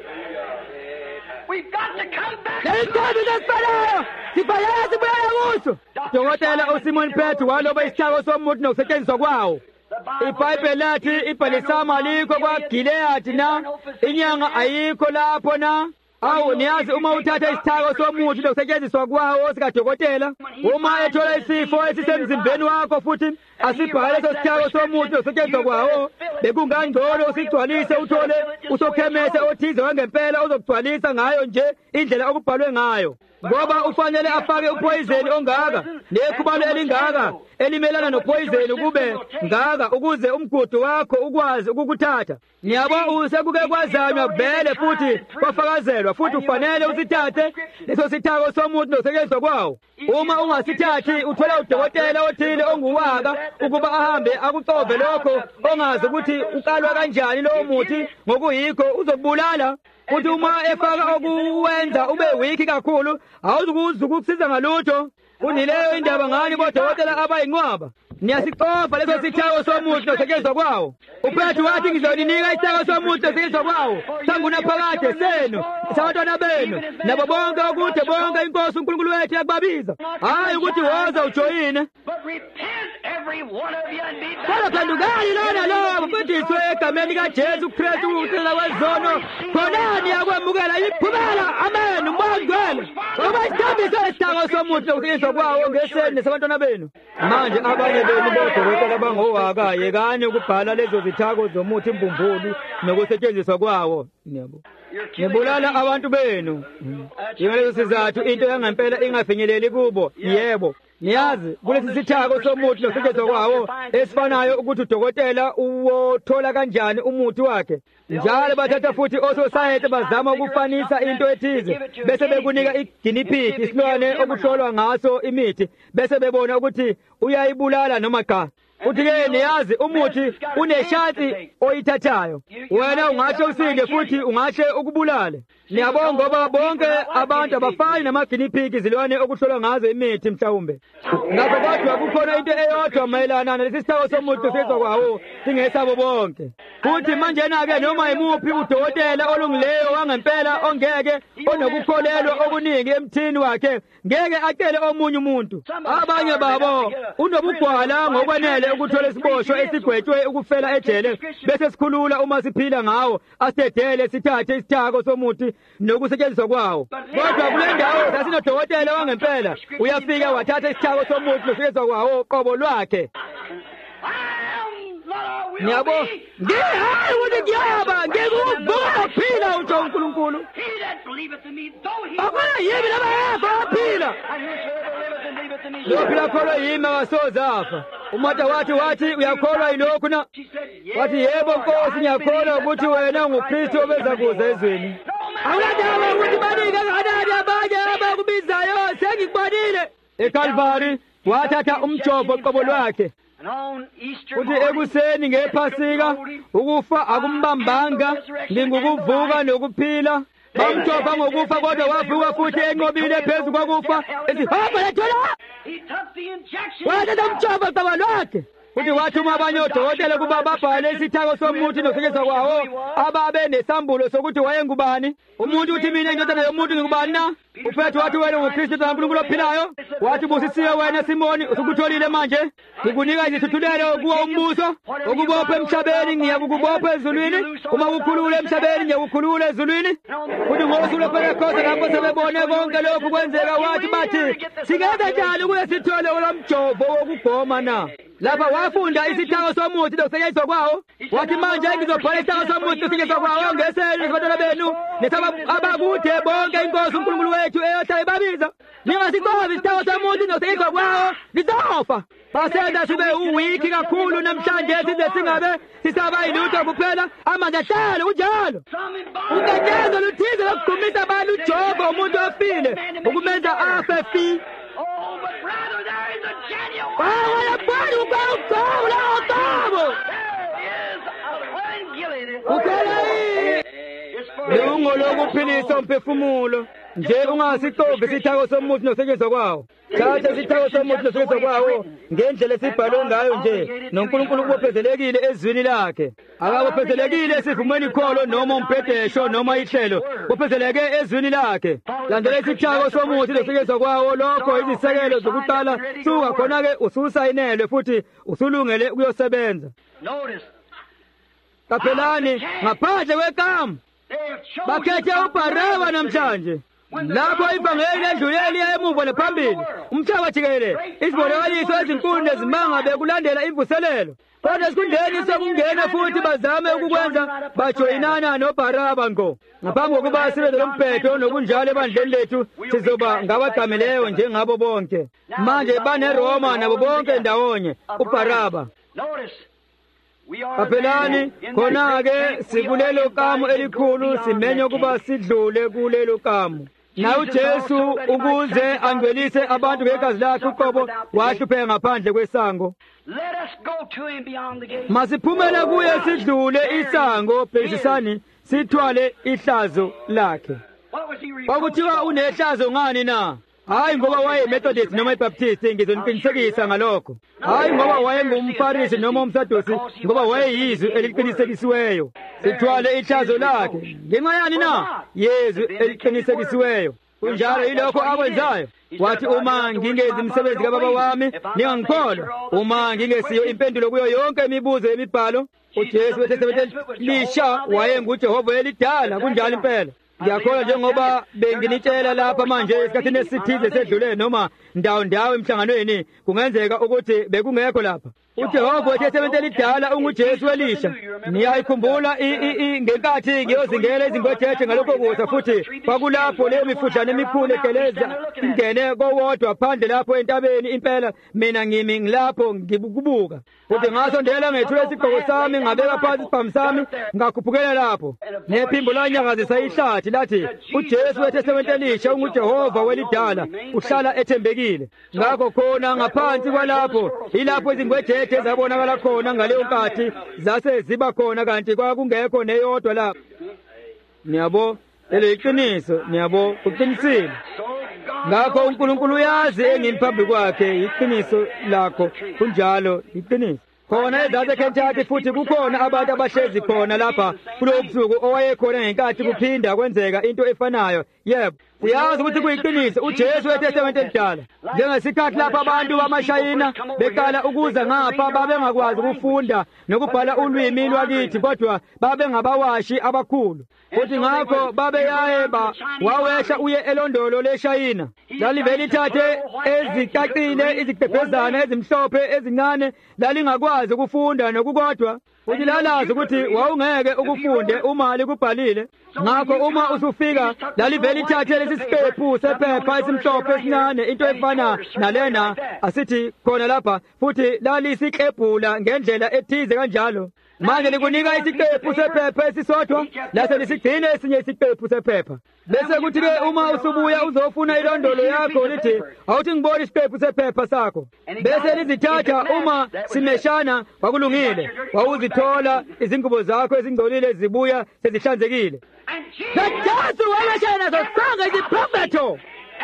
We've got to come back. Lesithembiso esifanayo, sifanele sibuyele kuso. Dokotela uSimon Pethu waloba isithako somuntu nokusetshenziswa kwawo. iBhayibheli lathi ibhalisama alikho kwaGileyadi na, inyanga ayikho lapho na. Awu niyazi uma uthatha isithako somuthi nokusetshenziswa kwawo sikadokotela, uma ethola isifo esisemzimbeni wakho futhi asibhale leso sithako somuthi nokusetshenziswa kwawo, bekungangcono usigcwalise uthole usokhemese othize wangempela ozokugcwalisa ngayo nje indlela okubhalwe ngayo. Ngoba ufanele afake upoyizeni ongaka nekhubalo elingaka elimelana nopoyizeni kube ngaka ukuze umgudu wakho ukwazi ukukuthatha. Ngiyabo usekuke kwazanywa vele futhi kwafakazelwa futhi ufanele usithathe leso sithako somuntu nokusetshenziswa kwawo. Uma ungasithathi uthola udokotela othile onguwaka ukuba ahambe akucove lokho ongazi ukuthi ukalwa kanjani lowo muthi ngokuyikho uzokubulala. Uthi uma efaka okuwenza ube weak kakhulu awuzukuza ukukusiza ngalutho. Unileyo indaba ngani bodokotela abayinqwaba. Niyasicofa leso sithako somuntu nokusetshenziswa kwawo. uPethu wathi ngizoninika isithako somuntu nokusetshenziswa kwawo sanguna phakade senu, sabantwana benu, nabo bonke okude bonke inkosi uNkulunkulu wethu yakubabiza. Hayi ukuthi woza ujoyine. Kodwa phendukani lona lowo mfundiswe egameni kaJesu Kristu ucela wezono, khonani yakwemukela iphumela. Amen. Umbongele. Ngoba isithembiso esithako somuntu nokusetshenziswa kwawo ngesenu nesabantwana benu. Manje abanye benu bodokotela bangowaka yekani ukubhala lezo zithako zomuthi imbumbulu nokusetshenziswa kwawo. Ngiyabo. Ngibulala abantu benu. Yingaleso sizathu into yangempela ingafinyeleli kubo. Yebo. Niyazi kulesi sithako somuthi nokusetshenziswa kwawo esifanayo ukuthi udokotela uwothola kanjani umuthi wakhe. Njalo bathatha futhi ososayensi bazama ukufanisa into ethize bese bekunika i-guinea pig, isilwane okuhlolwa ngaso imithi, bese bebona ukuthi uyayibulala noma cha. Uthi-ke niyazi umuthi uneshansi oyithathayo, wena ungasho usinde futhi ungashe ukubulale. Niyabonga ngoba bonke abantu abafani nama-guinea pig, izilwane okuhlolwa ngazo imithi mhlawumbe. Ngakho kodwa kukhona into eyodwa mayelana nalesi sithako somuthi nokusetshenziswa kwawo singesabo bonke. Futhi manjena-ke noma yimuphi udokotela olungileyo wangempela ongeke onokukholelwa okuningi emthini wakhe ngeke acele omunye umuntu. Abanye babo unobugwala ngokwenele ukuthola isiboshwa esigwetshwe ukufela ejele bese sikhulula uma siphila ngawo asedele sithathe isithako somuthi nokusetshenziswa kwawo. Kodwa kule ndawo sasinodokotela wangempela uyafika wathatha isithako somuthi nokusetshenziswa kwawo qobo lwakhe. Ngiyabo ngihayi ukuthi ngiyaba ngikuvuka phila utsho uNkulunkulu. Akhona yimi labayafa waphila. Lophila kholwa yimi awasoze afa. Umata wathi wathi uyakholwa yilokhu na? Wathi yebo Nkosi ngiyakholwa ukuthi wena nguKristu obeza kuza ezweni. Awunandaba ukuthi baningi kangakanani abanye abakubizayo sengikubonile. eKalvari wathatha umjovo qobo lwakhe. Uthi ekuseni ngePhasika ukufa akumbambanga, lingukuvuka nokuphila. Bamjova ngokufa kodwa wavuka futhi enqobile phezu kokufa. Esihamba lethola. Wathatha umjovo qobo lwakhe. Uthi wathuma abanye odokotela kuba babhale isithako somuthi nokusetshenziswa kwawo ababe nesambulo sokuthi wayengubani. Umuntu uthi mina indodana yomuntu ngikubani na? uPethu wathi wena nguKristu kaNkulunkulu ophilayo. Wathi busisiwe wena Simoni, usukutholile manje. Ngikunika izithuthulelo kuwo umbuso, ukubopha emhlabeni ngiyakukubopha ezulwini, uma ukukhulula emhlabeni ngiyakukhulula ezulwini. Uthi ngosuku lwePentecost lapho sebebone konke lokhu kwenzeka wathi bathi singenza njani ukuze sithole olomjovo wokugoma na? Lapha wafunda isithako somuthi nokusetshenziswa kwawo. Wathi manje ngizobhala isithako somuthi nokusetshenziswa kwawo ngesenu nesabantwana benu nesabakude bonke inkosi uNkulunkulu wethu eyohlala ibabiza. Ningasikovi isithako somuthi nokusetshenziswa kwawo nizofa. Basenza sibe uwiki kakhulu namhlanje size singabe sisaba yilutho kuphela amandla ahlale kunjalo. Ukenyezo luthize lokugumisa abantu uJobo umuntu ofile ukumenza afe fi. Oh, but brother, there is a genuine. uhlobo lokuphilisa umphefumulo nje ungasixovi isithako somuthi nosetshenziswa kwawo. Thatha isithako somuthi nosetshenziswa kwawo ngendlela esibhalwe ngayo nje noNkulunkulu ubophezelekile ezwini lakhe. Akabophezelekile esivumeni kholo noma umbhedesho noma ihlelo, bophezeleke ezwini lakhe. Landela isithako somuthi nosetshenziswa kwawo, lokho izisekelo zokuqala suka khona-ke ususayinelwe futhi usulungele ukuyosebenza. Kapelani ngaphandle kwekama bakhethe uBaraba namhlanje. Lapho ivangeli edluleli emuva naphambili umhlaba jikelele izibonakaliso ezinkulu nezimanga bekulandela imvuselelo. Kodwa esikundeni sokungena futhi bazame ukukwenza bajoyinana noBaraba ngo. Ngaphambi kokuba sibe lomphetho nokunjalo ebandleni lethu sizoba ngabagamileyo njengabo bonke. Manje baneRoma nabo bonke ndawonye uBaraba. Kapelani khona-ke sikulelo kamu elikhulu simenye ukuba sidlule kulelo kamu. Na uJesu ukuze angcwelise abantu ngegazi lakhe uqobo wahlupheka ngaphandle kwesango. Masiphumele kuye sidlule isango phezisani sithwale ihlazo lakhe. Kwakuthiwa unehlazo ngani na? Hayi ngoba waye Methodist noma iBaptist, ngizoniqinisekisa ngalokho. Hayi ngoba waye ngumFarisi noma umSadusi, ngoba waye yizwi eliqinisekisiweyo. Sithwale ihlazo lakhe. Ngenxa yani na? Yezwi eliqinisekisiweyo. Kunjalo yilokho akwenzayo. Wathi uma ngingenzi umsebenzi kaBaba wami ningangikholwa, uma ngingesiyo impendulo kuyo yonke imibuzo yemibhalo, uJesu wetestamente lisha waye nguJehova elidala. Kunjalo impela. Ngiyakholwa njengoba benginitshela lapha manje esikhathini esithize sedlule noma ndawo ndawo emhlanganweni kungenzeka ukuthi bekungekho lapha. uJehova wetestamente elidala unguJesu Elisha. Niyayikhumbula ngenkathi ngiyozingela izingwethethe ngalokho kuza futhi kwakulapho leyo mifudlana emikhulu egeleza ingene kowodwa phandle lapho entabeni impela mina ngimi ngilapho ngikubuka. Futhi ngasondela ngethule isigqoko sami ngabeka phansi isibhamu sami ngakhuphukela lapho. Nephimbo lanyakazisa ihlathi lathi uJesu wetestamente elisha unguJehova welidala uhlala ethembekile. Ngakho khona ngaphansi kwalapho ilapho izingwethethe zabonakala khona ngaleyo nkathi zase ziba khona kanti kwakungekho neyodwa lapho. Niyabo lelo iqiniso, niyabo uqinisile. Ngakho uNkulunkulu uyazi engimphambili kwakhe iqiniso lakho kunjalo iqiniso. Khona ezaze Kentucky futhi kukhona abantu abahlezi khona lapha kulowo busuku owayekhona ngenkathi kuphinda kwenzeka into efanayo. Yebo, siyazi ukuthi kuyiqiniso uJesu wetestamente elidala. Njengesikhathi lapha abantu bamaShayina beqala ukuza ngapha babengakwazi ukufunda nokubhala ulwimi lwakithi kodwa babengabawashi abakhulu. Futhi ngakho babeyaye ba wawehla uye elondolo leShayina. Lalivele ithathe ezicacile iziqephezana ezimhlophe ezincane lalingakwazi ukufunda nokukodwa. Futhi lalazi ukuthi wawungeke ukufunde uma likubhalile. Ngakho uma usufika lalivele ithathe lesi siqephu sephepha esimhlophe esincane into efana nalena asithi khona lapha futhi lalisiklebhula ngendlela ethize kanjalo. Manje likunika isiqephu sephepha esisodwa lase lisigcine esinye isiqephu sephepha. Bese kuthi-ke uma usubuya uzofuna ilondolo yakho lithi awuthi ngibona isiqephu sephepha sakho. Bese lizithatha uma simeshana kwakulungile. Wawuzithola izingubo zakho ezingcolile zibuya sezihlanzekile. Najesu wayeshayina zosonke iziprofetho.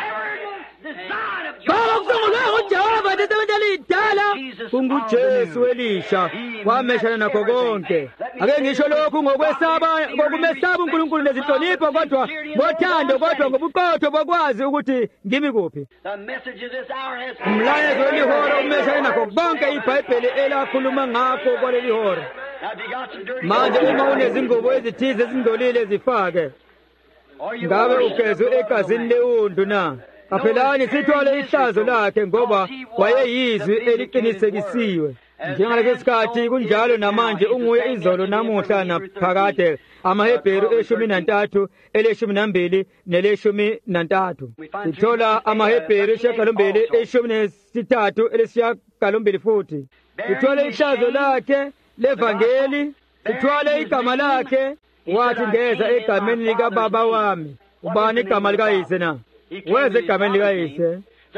Baba uJehova wetestamente elidala unguJesu Elisha wameshana nakho konke. Ake ngisho lokhu ngokwesaba ngokumesaba uNkulunkulu nezinhlonipho kodwa ngothando kodwa ngobuqotho bokwazi ukuthi ngimi kuphi. Umlayezo welihora umeshana nakho konke iBhayibheli elakhuluma ngakho kwaleli hora. Manje uma unezingubo ezithize ezingcolile zifake. Ngabe ugezwe egazini leundu na? Kapelani sithwale ihlazo lakhe ngoba wayeyizwi eliqinisekisiwe. Njengaleso sikhathi kunjalo namanje unguye izolo namuhla naphakade. AmaHebheru eshumi nantathu eleshumi nambili neleshumi nantathu. Sithola AmaHebheru esishiyagalombili eshumi nesithathu elesishiyagalombili futhi. Sithwale ihlazo lakhe levangeli. Sithwale igama lakhe. Wathi ngeza egameni likaBaba wami. Ubani igama likayise na? Weze egameni likayise.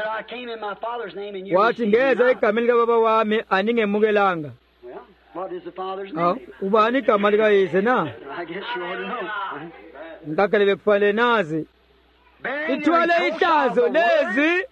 Wathi ngeza egameni likaBaba wami aningemukelanga. Ubani igama likayise na? ngakale bekufanele nazi ithwale ihlazo lezi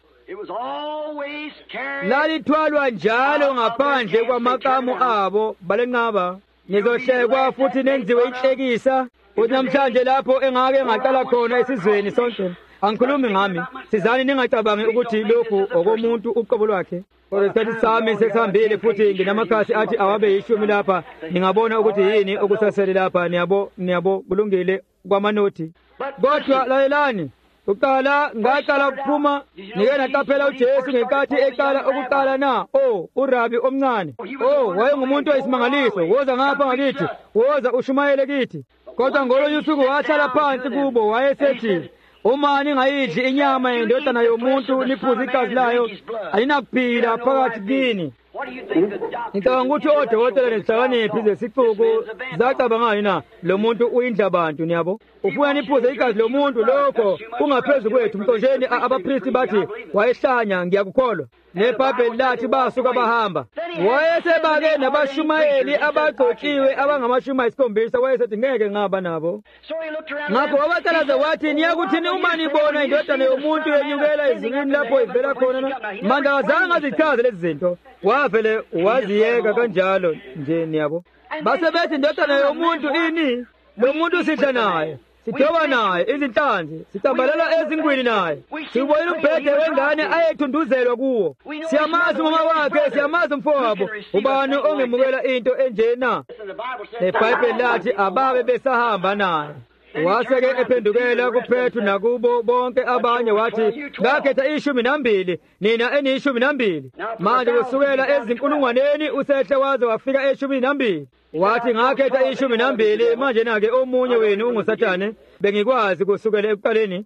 lalithwalwa njalo ngaphandle kwamakamu abo balenqaba nizohlekwa futhi nenziwe inhlekisa uthi namhlanje lapho engake ngaqala khona esizweni sonke angikhulumi ngami sizani ningacabangi ukuthi lokhu okomuntu uqobo lwakhe Isikhathi sami sesihambile futhi nginamakhasi athi awabe yishumi lapha ningabona ukuthi yini okusasele lapha niyabo niyabo kulungile kwamanothi kodwa lalelani uqala ngaqala ukuphuma nike naqaphela uJesu ngenkathi eqala ukuqala na oh urabi omncane oh wayengumuntu oyisimangaliso woza ngapha ngakithi woza ushumayele kithi kodwa ngolunye usuku wahlala phansi kubo wayesethi uma ningayidli inyama yendodana yomuntu niphuze igazi layo ayinakuphila phakathi kini ngicabanga ukuthi odokotela nezihlakaniphi zesixuku zacabangani na lo muntu uyindlabantu niyabo ufuna niphuze igazi lomuntu lokho kungaphezu kwethu mhlonjeni abapristi bathi wayehlanya ngiyakukholwa nebhayibheli lathi basuka bahamba wayesebake nabashumayeli abagcotshiwe abangamashumi ayisikhombisa wayesethi ngeke ngaba nabo ngakho wabacalaza wathi niyakuthini uma nibona indodana yomuntu yenyukela ezulwini lapho ivela khona manje akazange azichaze lezi zinto wavele waziyeka kanjalo nje niyabo base bethi indodana yomuntu ini lo muntu sidla naye sithoba naye izinhlanzi sitambalela ezingwini naye sibona umbhede wengane ayethunduzelwa kuwo siyamazi umama wakhe siyamazi umfowabo ubani ongemukela into enjena eBhayibheli lathi ababe besahamba naye waseke ephendukela kuPetru nakubo bonke abanye wathi ngakhetha ishumi nambili nina enishumi nambili manje kusukela ezinkulungwaneni usehle waze wafika eshumi nambili wathi ngakhetha ishumi nambili manje nake omunye wenu unguSathane bengikwazi kusukela ekuqaleni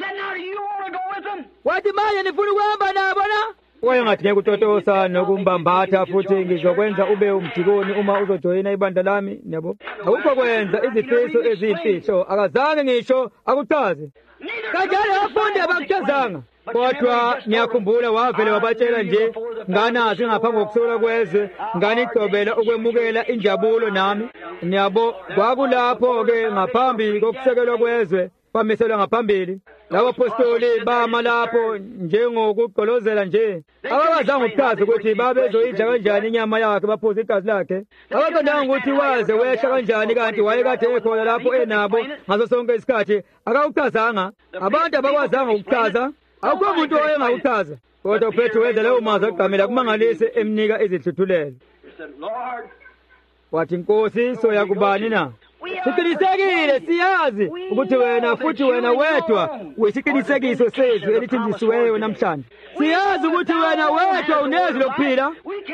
wathi manje nifuna ukuhamba nabo na wayengathi ngekutotosa nokumbambatha futhi ngizokwenza ube umjikoni uma uzojoyina ibandla lami yabo akukho kwenza izifiso eziyimfihlo akazange ngisho akuchaze kanjalo abafundi abakuchazanga kodwa ngiyakhumbula wavele wabatshela nje nganazi ngaphambi kokusola kwezwe nganigcobela ukwemukela injabulo nami niyabo kwakulapho ke ngaphambi kokusekelwa kwezwe bamiselwa ngaphambili labo apostoli bama lapho njengokugqolozela nje abazange ukuchaza ukuthi babezoyidla kanjani inyama yakhe baphuza igazi lakhe abaqondanga ukuthi waze wehla kanjani kanti wayekade ekhona lapho enabo ngaso sonke isikhathi akakuchazanga abantu abakwazanga ukuchaza akukho umuntu oyengakuchaza kodwa uPetru wenza leyo mazwi agqamela kumangalise emnika izihluthulelo wathi Nkosi soyakubani na siqinisekile siyazi ukuthi wena futhi wena wedwa uyisiqinisekiso sezwi elithinjisiweyo namhlanje siyazi ukuthi wena wedwa unezwi lokuphila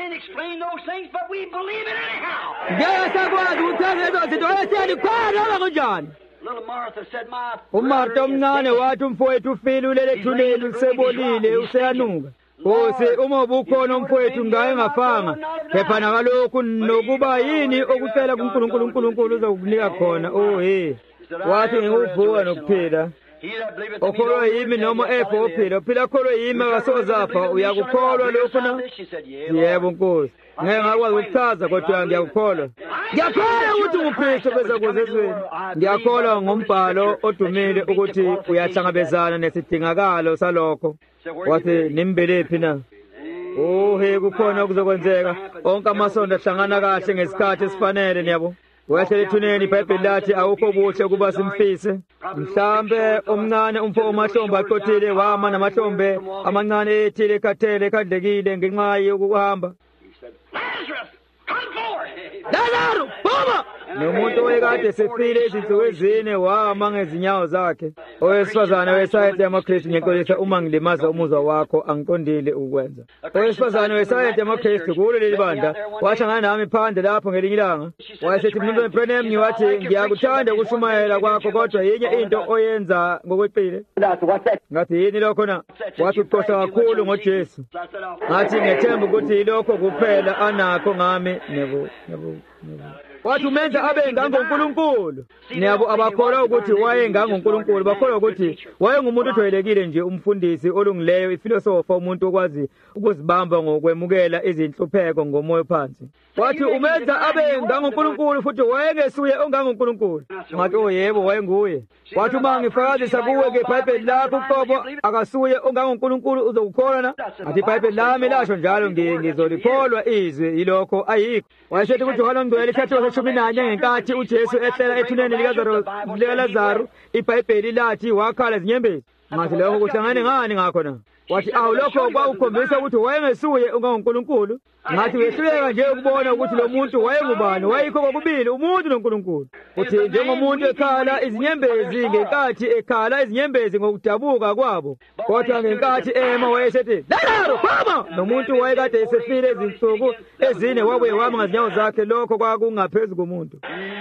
ngeke sakwazi ukuchaza lezo zinto esiyalikhona kanjani uMartha omncane wathi umfowethu ufile ulele ethuneni usebolile useyanuka Nkosi uma ubukhona umfowethu ngaye ngafanga phepha nakalokhu nokuba yini okucela kuNkulunkulu uNkulunkulu uzokunika khona oh hey wathi ngikuvuka nokuphila okholwa yimi noma efo ophila uphila kholwa yimi akasozapha uyakukholwa lokho na yebo Nkosi ngeke ngakwazi ukuchaza kodwa ngiyakukholwa ngiyakholwa ukuthi uMkristu beza kozezweni ngiyakholwa ngombhalo odumile ukuthi uyahlangabezana nesidingakalo salokho wathi nimbelephi na oh he kukhona okuzokwenzeka onke amasonto ahlangana kahle ngesikhathi esifanele niyabo wehle ethuneni iBhayibheli lathi awukho kuhle kuba simfise mhlambe omncane umfo omahlombe aqothile wama namahlombe amancane ethile ekhathele ekhandlekile ngenxa yokuhamba Lazarus baba nomuntu oyekade sefile izinsuku ezine wama ngezinyawo zakhe owesifazane wesayensi yamaKristu ngiyaxolisa uma ngilimaza umuzwa wakho angiqondile ukwenza owesifazane wesayensi yamaKristu kulo leli bandla wahlangana nami phandle lapho ngelinye ilanga wayesethi mnumzane Branham ngiwathi ngiyakuthanda ukushumayela kwakho kodwa yenye into oyenza ngokweqile ngathi yini lokho na wathi uqosha kakhulu ngoJesu ngathi ngethemba ukuthi lokho kuphela anakho ngami nebo nebo wathi umenza abe ngangonkulunkulu. Niyabo abakholwa ukuthi wayengangonkulunkulu bakholwa ukuthi wayengumuntu ojwayelekile nje, umfundisi olungileyo, ifilosofa, umuntu okwazi ukuzibamba ngokwemukela izinhlupheko ngomoya phansi. Wathi umenza abe ngangonkulunkulu futhi wayengesuye ongangonkulunkulu. Ngathi oh yebo wayenguye. Wathi uma ngifakazisa kuwe ngeBhayibheli lakho uqobo akasuye ongangonkulunkulu uzokukholwa. Athi iBhayibheli lami lasho njalo ngizolikholwa izwi yilokho ayikho. Wayesethi ukuthi uJohane Omngcwele isathiwa seshumi nanye ngenkathi uJesu ehlela ethuneni likaLazaro, iBhayibheli lathi wakhala izinyembezi. Ngathi lokho kuhlangane ngani ngakho na? Wathi awu lokho kwakukhombisa ukuthi wayengesuye ongangonkulunkulu. Ngathi wehluleka nje ukubona ukuthi lo muntu wayengubani, wayikho kokubili umuntu noNkulunkulu. Uthi njengomuntu ekhala izinyembezi ngenkathi ekhala izinyembezi ngokudabuka kwabo, kodwa ngenkathi ema wayesethi Lazaro phuma. Nomuntu wayekade esefile izinsuku ezine wabuye wama ngazinyawo zakhe, lokho kwakungaphezu komuntu.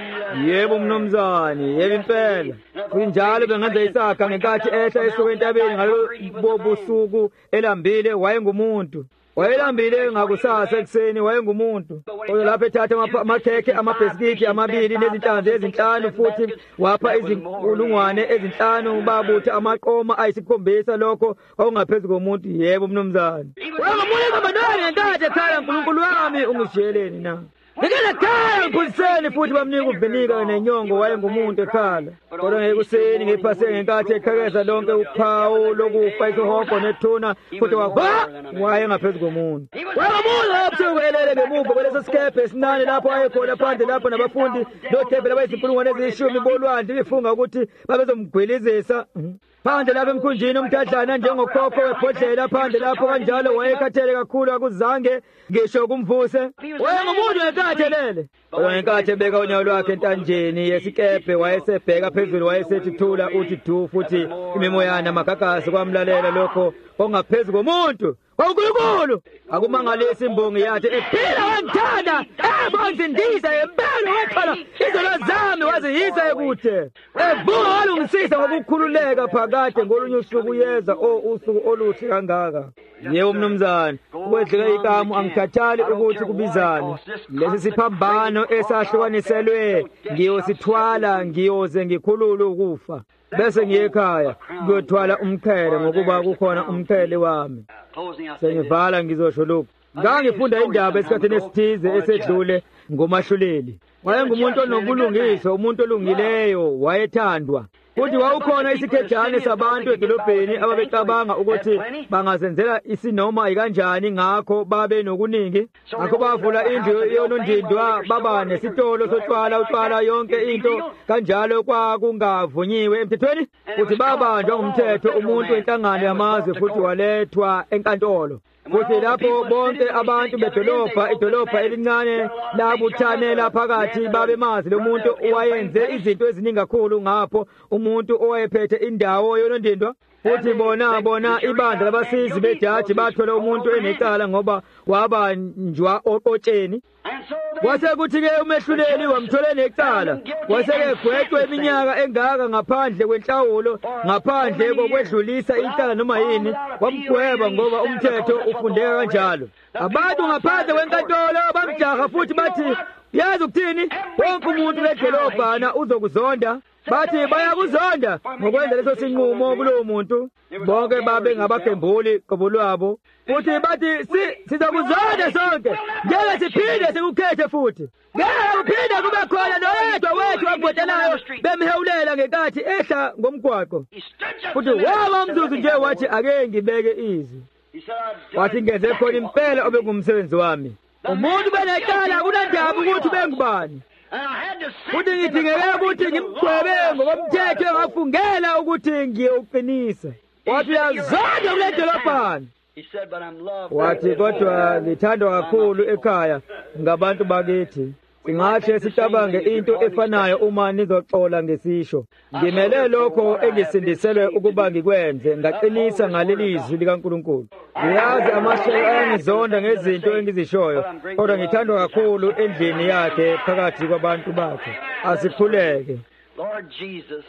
Yebo mnumzane, yebo impela. Kunjalo bengenza isakha ngenkathi ehla esuka entabeni ngalo busuku elambile, wayengumuntu. Wayelambile ngakusasa ekuseni, wayengumuntu. Kodwa lapho ethatha amakhekhe amabhisikiti amabili nezinhlanzi ezinhlanu futhi wapha izinkulungwane ezinhlanu babutha amaqoma ayisikhombisa, lokho kwakungaphezu komuntu. Yebo mnumzane, wayengumuntu kabanani ngenkathi ekhala uNkulunkulu wami ungishiyeleni na. Ngeke khaya ngiphuziseni futhi bamnika uvinika nenyongo, wayengumuntu ekhala. Kodwa ngekuseni ngiphase ngenkathi eqhekeza lonke uphawu lokufa, isihogo nethuna futhi wava wayengaphezu komuntu. Wayengumuntu ebusuku elele ngemuva kwaleso sikephe esinane lapho wayekhona phandle, lapho nabafundi nothembe labayizinkulungwane eziyishumi bolwandle bifunga ukuthi babezomgwilizisa phandle lapha emkhunjini umthadlana njengokhokho webhodlela phandle lapho. Kanjalo wayekhathele kakhulu, akuzange ngisho kumvuse. Wayengumuntu ekhathelele. Ngenkathi ebeka unyawo lwakhe entanjeni yesikephe wayesebheka phezulu, wayesethi thula uthi du, futhi imimoyana amagagasi kwamlalela lokho ongaphezu komuntu kwaNkulunkulu. Akumangalisi imbongi yathi ephila wangithanda, ebonza indiza empela wakhala izono zami waziyisa ekude, evuka walungisisa ngokukhululeka phakade ngolunye usuku yeza o usuku oluhle kangaka. Yebo mnumzane, ukwedleka ikamu angikhathali ukuthi kubizane. Lesi siphambano esahlukaniselwe ngiyosithwala, ngiyoze ngikhulule ukufa, bese ngiye ekhaya ngiyothwala umqhele ngokuba kukhona umqhele wami. Sengivala ngizosho lokhu. Ngangifunda indaba esikhathini esithize esedlule ngoMashuleli. Wayengumuntu onobulungiswa, umuntu olungileyo, wayethandwa. Futhi wawukhona isikhejane sabantu edolobheni ababecabanga ukuthi bangazenzela isinoma ikanjani, ngakho babe nokuningi. Ngakho bavula indlu yonondindwa, baba nesitolo sotshwala, utshwala yonke into kanjalo kwakungavunyiwe emthethweni. Futhi babanjwa ngumthetho umuntu wenhlangano yamazwe futhi walethwa enkantolo. Futhi lapho bonke abantu bedolobha, idolobha elincane labuthanela phakathi, babemazi lo muntu owayenze izinto eziningi kakhulu. Ngapho umuntu owayephethe indawo yonondindwa. Futhi bona bona ibandla labasizi bejaji bathola umuntu enecala ngoba wabanjwa oqotsheni. Kwase kuthi-ke umehluleli wamthola necala, kwase-ke gwetshwe iminyaka engaka ngaphandle kwenhlawulo, ngaphandle kokwedlulisa icala noma yini, wamgweba ngoba umthetho ufundeka kanjalo. Abantu ngaphandle kwenkantolo bamjaha futhi bathi yazi ukuthini, wonke umuntu ledolobhana uzokuzonda. Bathi bayakuzonda ngokwenza leso sinqumo kulowo muntu. Bonke babe ngabagembuli qobo lwabo, futhi bathi si sizakuzonda sonke, ngeke siphinde sikukhethe futhi. Ngeke uphinde kube khona noyedwa wethu wabhodelayo bemhewulela ngenkathi ehla ngomgwaqo. Futhi waba umzuzu nje wathi ake ngibeke izwi. Wathi ngenze khona impela obengumsebenzi wami. Umuntu benecala kunandaba ukuthi bengubani. Futhi ngidingeke ukuthi ngimgwebe ngokomthetho engafungela ukuthi ngiyowuqinisa. Wathi yazonda kule dolobhana. Wathi kodwa ngithandwa kakhulu ekhaya ngabantu bakithi. Singahle sicabange into efanayo uma nizoxola ngesisho. Ngimele lokho engisindiselwe ukuba ngikwenze, ngaqinisa ngaleli izwi likaNkulunkulu. Ngiyazi amahlelo ayangizonda ngezinto engizishoyo, kodwa ngithandwa kakhulu endlini yakhe phakathi kwabantu bakhe. Asikhuleke. Lord Jesus,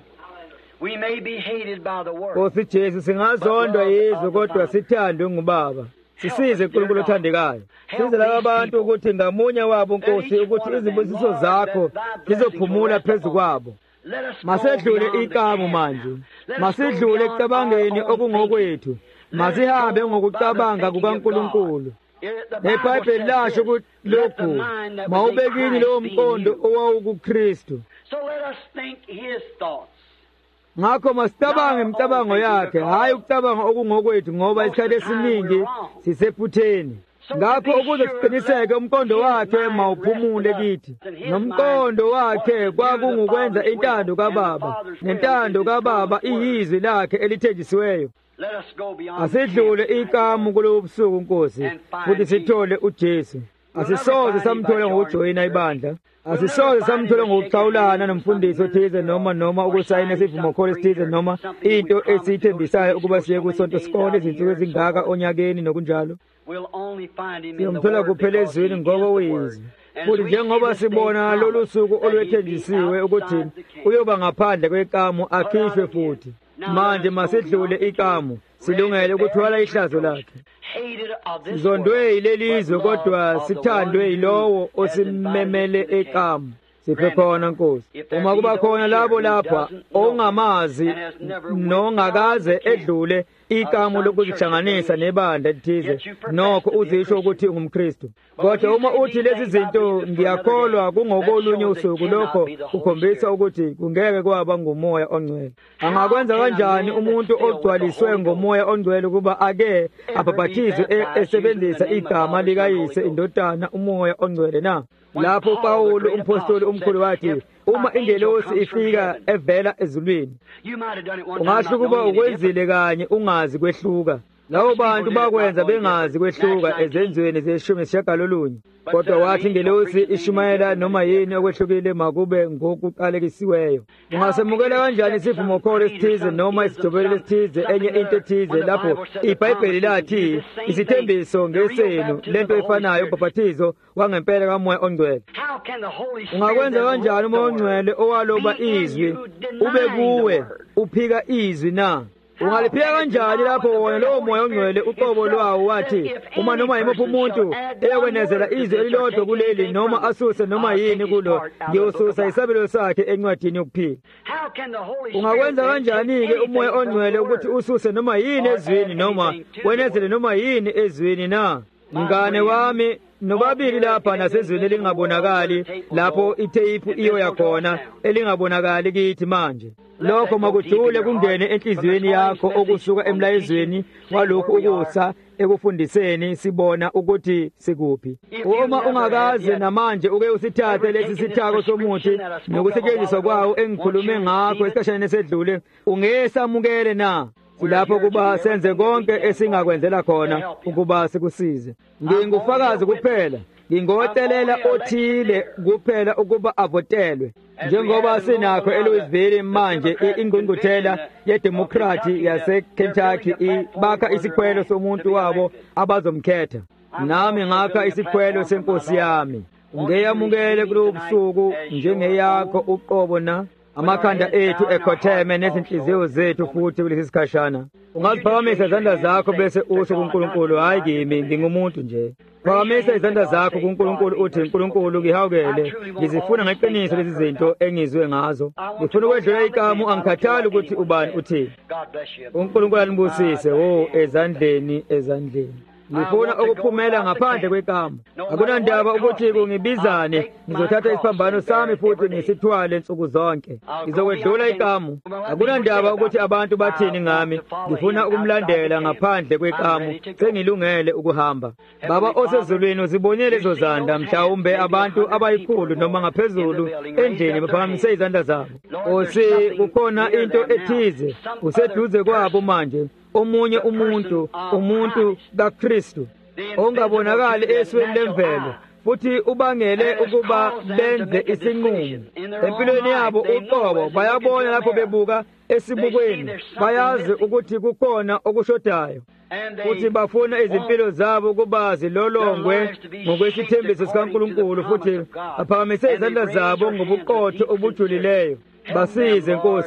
we may be hated by the world. Nkosi Jesu, singazondwa yizwe kodwa sithandwe ngubaba. sisize uNkulunkulu othandekayo. Size laba abantu ukuthi ngamunye wabo Nkosi ukuthi izibusiso zakho zizophumula phezu kwabo. Masedlule ikamu manje. Masidlule ekucabangeni okungokwethu. Masihambe ngokucabanga kukaNkulunkulu. neBhayibheli lasho ukuthi lokhu mawubekini lowo mqondo owawukuKristu. Ngakho masicabange imicabango yakhe, hayi ukucabanga okungokwethu, ngoba isikhathi esiningi sisephutheni. Ngakho ukuze siqiniseke umqondo wakhe mawuphumule kithi. Nomqondo wakhe kwakungukwenza intando kaBaba, nentando kaBaba iyizwi lakhe elithenjisiweyo. Asidlule ikamu kulobu busuku Nkosi, futhi sithole uJesu. Asisoze samthola ngokujoyina ibandla. Asisoze samthola ngokuxawulana nomfundisi othize noma noma ukusayina isivumo kholo esithize noma into esiyithembisayo ukuba siye kusonto sikole izinsuku ezingaka onyakeni nokunjalo. Siyomthola kuphela ezweni ngoba uyizwi. Futhi njengoba sibona lolu suku olwethenjisiwe ukuthi uyoba ngaphandle kwekamu akhishwe futhi. Manje masidlule ikamu, silungele ukuthwala ihlazo lakhe. Sizondwe yilelizwe kodwa sithandwe yilowo osimemele ekamu. Siphe khona Nkosi. Uma kuba khona labo lapha ongamazi nongakaze edlule ikamu lokuzihlanganisa nebandla lithize, nokho uzisho ukuthi ungumKristu. Kodwa uma uthi lezi zinto ngiyakholwa kungokolunye usuku, lokho kukhombisa ukuthi kungeke kwaba ngumoya ongcwele. Angakwenza kanjani umuntu ogcwaliswe ngomoya ongcwele ukuba ake abhaphathizwe esebenzisa igama likayise, indodana, umoya ongcwele na? Lapho Pawulo umpostoli omkhulu wathi, uma ingelosi ifika evela ezulwini, ungasho kuba ukwenzile kanye ungazi kwehluka. Labo bantu bakwenza bengazi kwehluka ezenzweni zeshumi nesishagalolunye. Kodwa wathi ingelosi ishumayela noma yini okwehlukile makube ngokuqalekisiweyo. Ungasemukela kanjani isivumo kholo esithize noma isijobelelo esithize enye into ethize lapho iBhayibheli lathi isithembiso ngesenu lento efanayo ubhaphathizo wangempela kamoya ongcwele? Ungakwenza kanjani umoya ongcwele owaloba izwi ube kuwe uphika izwi na? Ungaliphika kanjani lapho wona lowo moya ongcwele uqobo lwawo wathi uma noma yimuphi umuntu eyokwenezela izwi elilodwa kuleli noma asuse noma yini kulo, ngiyosusa isabelo sakhe encwadini yokuphila. Ungakwenza kanjani-ke umoya ongcwele ukuthi ususe noma yini ezwini noma wenezele noma yini ezwini na? Mngane wami, nobabili lapha nasezweni elingabonakali, lapho itheyiphu iyo yakhona elingabonakali kithi manje. Lokho makujule kungene enhliziyweni yakho okusuka emlayezweni walokhu ukusa ekufundiseni sibona ukuthi sikuphi. Uma ungakaze namanje uke usithathe lesi sithako somuthi nokusetshenziswa kwawo engikhulume ngakho esikhashana esedlule, ungesamukele na? Silapho kuba senze konke esingakwenzela khona ukuba sikusize. Ngingufakazi kuphela, ngingotelela othile kuphela ukuba avotelwe. Njengoba sinakho eLouisville manje ingqungquthela yedemokrati yaseKentucky ibakha isikhwelo somuntu wabo abazomkhetha. Nami ngakha isikhwelo senkosi yami. Ngiyamukele kulo busuku njengeyakho uqobo na? Amakhanda ethu ekhotheme nezinhliziyo zethu futhi kulesi sikhashana. Ungaziphakamisa izandla zakho bese usho kuNkulunkulu, hayi kimi ngingumuntu nje. Phakamisa izandla zakho kuNkulunkulu uthi, Nkulunkulu ngihawukele, ngizifuna ngeqiniso lezi zinto engizwe ngazo. Ngifuna ukwedlula ikamu, angikhathali ukuthi ubani uthini. uNkulunkulu anibusise, wo ezandleni ezandleni. Ngifuna ukuphumela ngaphandle kwekamu. Akunandaba ukuthi kungibizane, ngizothatha isiphambano sami futhi ngisithwale nsuku zonke. Ngizokwedlula ikamu. Akunandaba ukuthi abantu bathini ngami, ngifuna ukumlandela ngaphandle kwekamu, sengilungele ukuhamba. Baba osezulwini, uzibonile lezo zandla, mhlawumbe abantu abayikhulu noma ngaphezulu endlini baphakamise izandla zabo. Osi, kukhona into ethize useduze kwabo manje. Omunye umuntu, umuntu kaKristu, ongabonakali esweni lemvelo, futhi ubangele ukuba benze isinqumo. Empilweni yabo uqobo bayabona lapho bebuka esibukweni, bayazi ukuthi kukhona okushodayo. Futhi bafuna izimpilo zabo ukuba zilolongwe ngokwesithembiso sikaNkulunkulu, futhi baphakamise izandla zabo ngobuqotho obujulileyo. Basize Nkosi,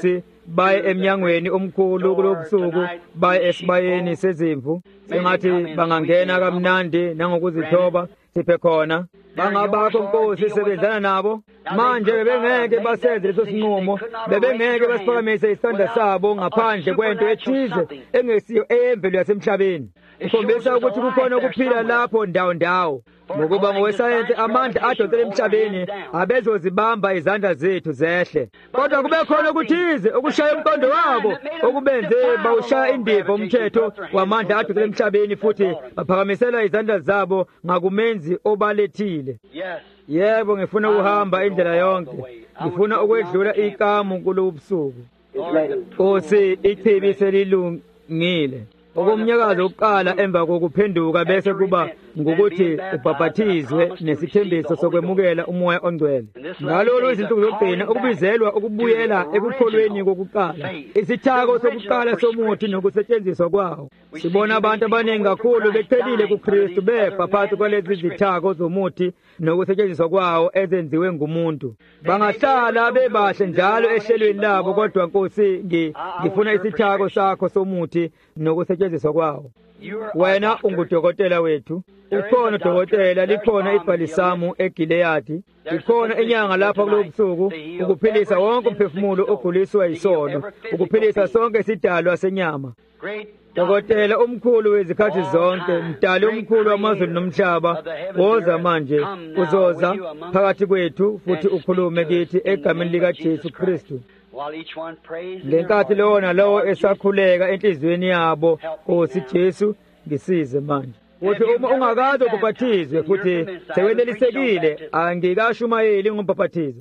baye emnyangweni omkhulu kulobusuku baye esibayeni sezimvu. Sengathi bangangena kamnandi nangokuzithoba siphe khona. Bangabakho Nkosi sebenzana nabo. Manje bebengeke basenze leso sinqumo, bebengeke basiphakamise isandla sabo ngaphandle kwento ethize engesiyo eyemvelo yasemhlabeni. Ikhombisa ukuthi kukhona ukuphila lapho ndawo ndawo. Ngokuba ngowesayensi amandla adonsela emhlabeni abezozibamba izandla zethu zehle. Kodwa kube khona ukuthize okushaya umqondo wabo okubenze bawushaya indiva umthetho wamandla adonsela emhlabeni futhi baphakamisela izandla zabo ngakumenzi obalethile. Yebo, ngifuna ukuhamba indlela yonke. Ngifuna ukwedlula ikamu kulobusuku. Nkosi, ichibi selilungile. Okomnyakazo oqala emva kokuphenduka bese kuba ngokuthi ubhabhathizwe nesithembiso sokwemukela umoya ongcwele. Ngalolu izinsuku zokugcina ukubizelwa ukubuyela ekukholweni kokuqala, isithako sokuqala somuthi nokusetshenziswa kwawo. Sibona abantu abaningi kakhulu becelile kuKristu befa phakathi kwalezi zithako zomuthi nokusetshenziswa kwawo ezenziwe ngumuntu. Bangahlala bebahle njalo ehlelweni labo, kodwa Nkosi, ngifuna isithako sakho somuthi nokusetshenziswa kwawo. Wena ungudokotela wethu. Ukhona udokotela, likhona ibhalisamu eGileyadi. Ikhona inyanga lapha kulobusuku ukuphilisa wonke umphefumulo oguliswa yisono, ukuphilisa sonke isidalwa senyama. Dokotela omkhulu wezikhathi zonke, mdali omkhulu wamazulu nomhlaba, woza manje uzoza phakathi kwethu futhi ukhulume kithi egameni likaJesu Kristu. Ngenkathi lowo nalowo esakhuleka enhliziyweni yabo, Nkosi Jesu, ngisize manje. Uthi uma ungakaze ubhabhathizwe futhi sewenelisekile, angikashumayeli ngombhabhathizo.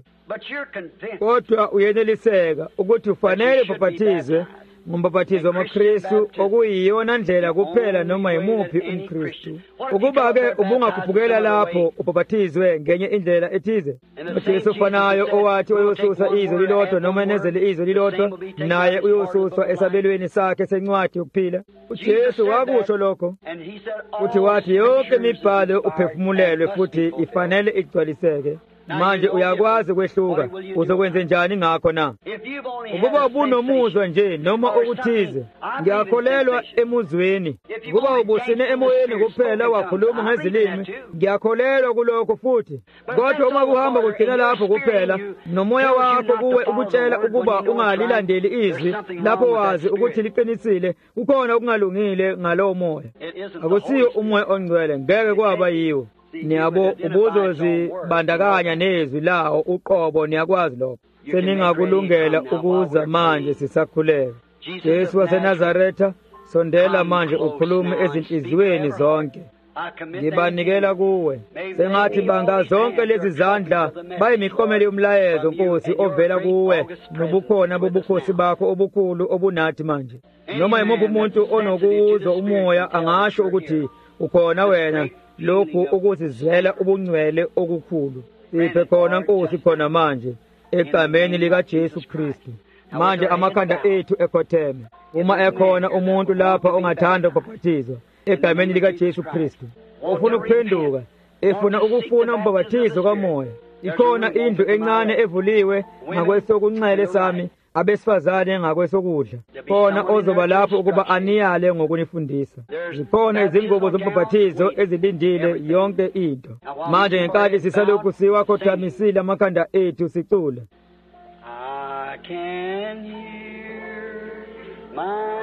Kodwa uyeneliseka ukuthi ufanele ubhabhathizwe ngombhabhathizo wamaKristu, okuyiyona ndlela kuphela noma yimuphi umKristu. Ukuba-ke ubungakhuphukela lapho ubhabhathizwe ngenye indlela ethize. UJesu ofanayo owathi uyosusa izwe lilodwa noma enezele izwe lilodwa, naye uyosuswa esabelweni sakhe sencwadi yokuphila. UJesu wakusho lokho. Uthi wathi yonke imibhalo uphefumulelwe futhi ifanele igcwaliseke. Manje uyakwazi kwehluka, uzokwenze njani ngakho na? Ukuba ubunomuzwa nje noma okuthize, ngiyakholelwa emuzweni. Ukuba ubusine emoyeni kuphela wakhuluma ngezilimi, ngiyakholelwa kulokho futhi. Kodwa uma kuhamba kugcina lapho kuphela, nomoya wakho kuwe ukutshela ukuba ungalilandeli izwi, lapho wazi ukuthi liqinisile, kukhona okungalungile ngalowo moya. Akusiyo umoya ongcwele, ngeke kwaba yiwo. Niyabo ubuzozibandakanya nezwi lawo uqobo, niyakwazi lokho. Seningakulungela ukuza manje sisakhuleka. Jesu waseNazaretha, sondela manje ukhulume ezinhliziyweni zonke. Ngibanikela kuwe. Sengathi banga zonke lezi zandla bayimiklomelo yomlayezo Nkosi ovela kuwe nobukhona bobukhosi bakho obukhulu obunathi manje. Noma yimuphi umuntu onokuwuzwa umoya angasho ukuthi ukhona wena, lokhu ukuzizwela ubungcwele okukhulu. Siphe khona Nkosi khona manje egameni likaJesu Kristu. Manje amakhanda ethu ekhotheme. Uma ekhona umuntu lapha ongathanda ukubhaphithizwa egameni likaJesu Kristu, ufuna ukuphenduka, efuna ukufuna umbhabhathizo kamoya, ikhona indlu encane evuliwe ngakwesokunxele sami, abesifazane ngakwesokudla. Khona ozoba lapho ukuba aniyale ngokunifundisa. Zikhona izingubo zombhabhathizo ezilindile yonke into. Manje ngenkathi sisalokhu siwakhothamisile amakhanda ethu sicula. I can hear my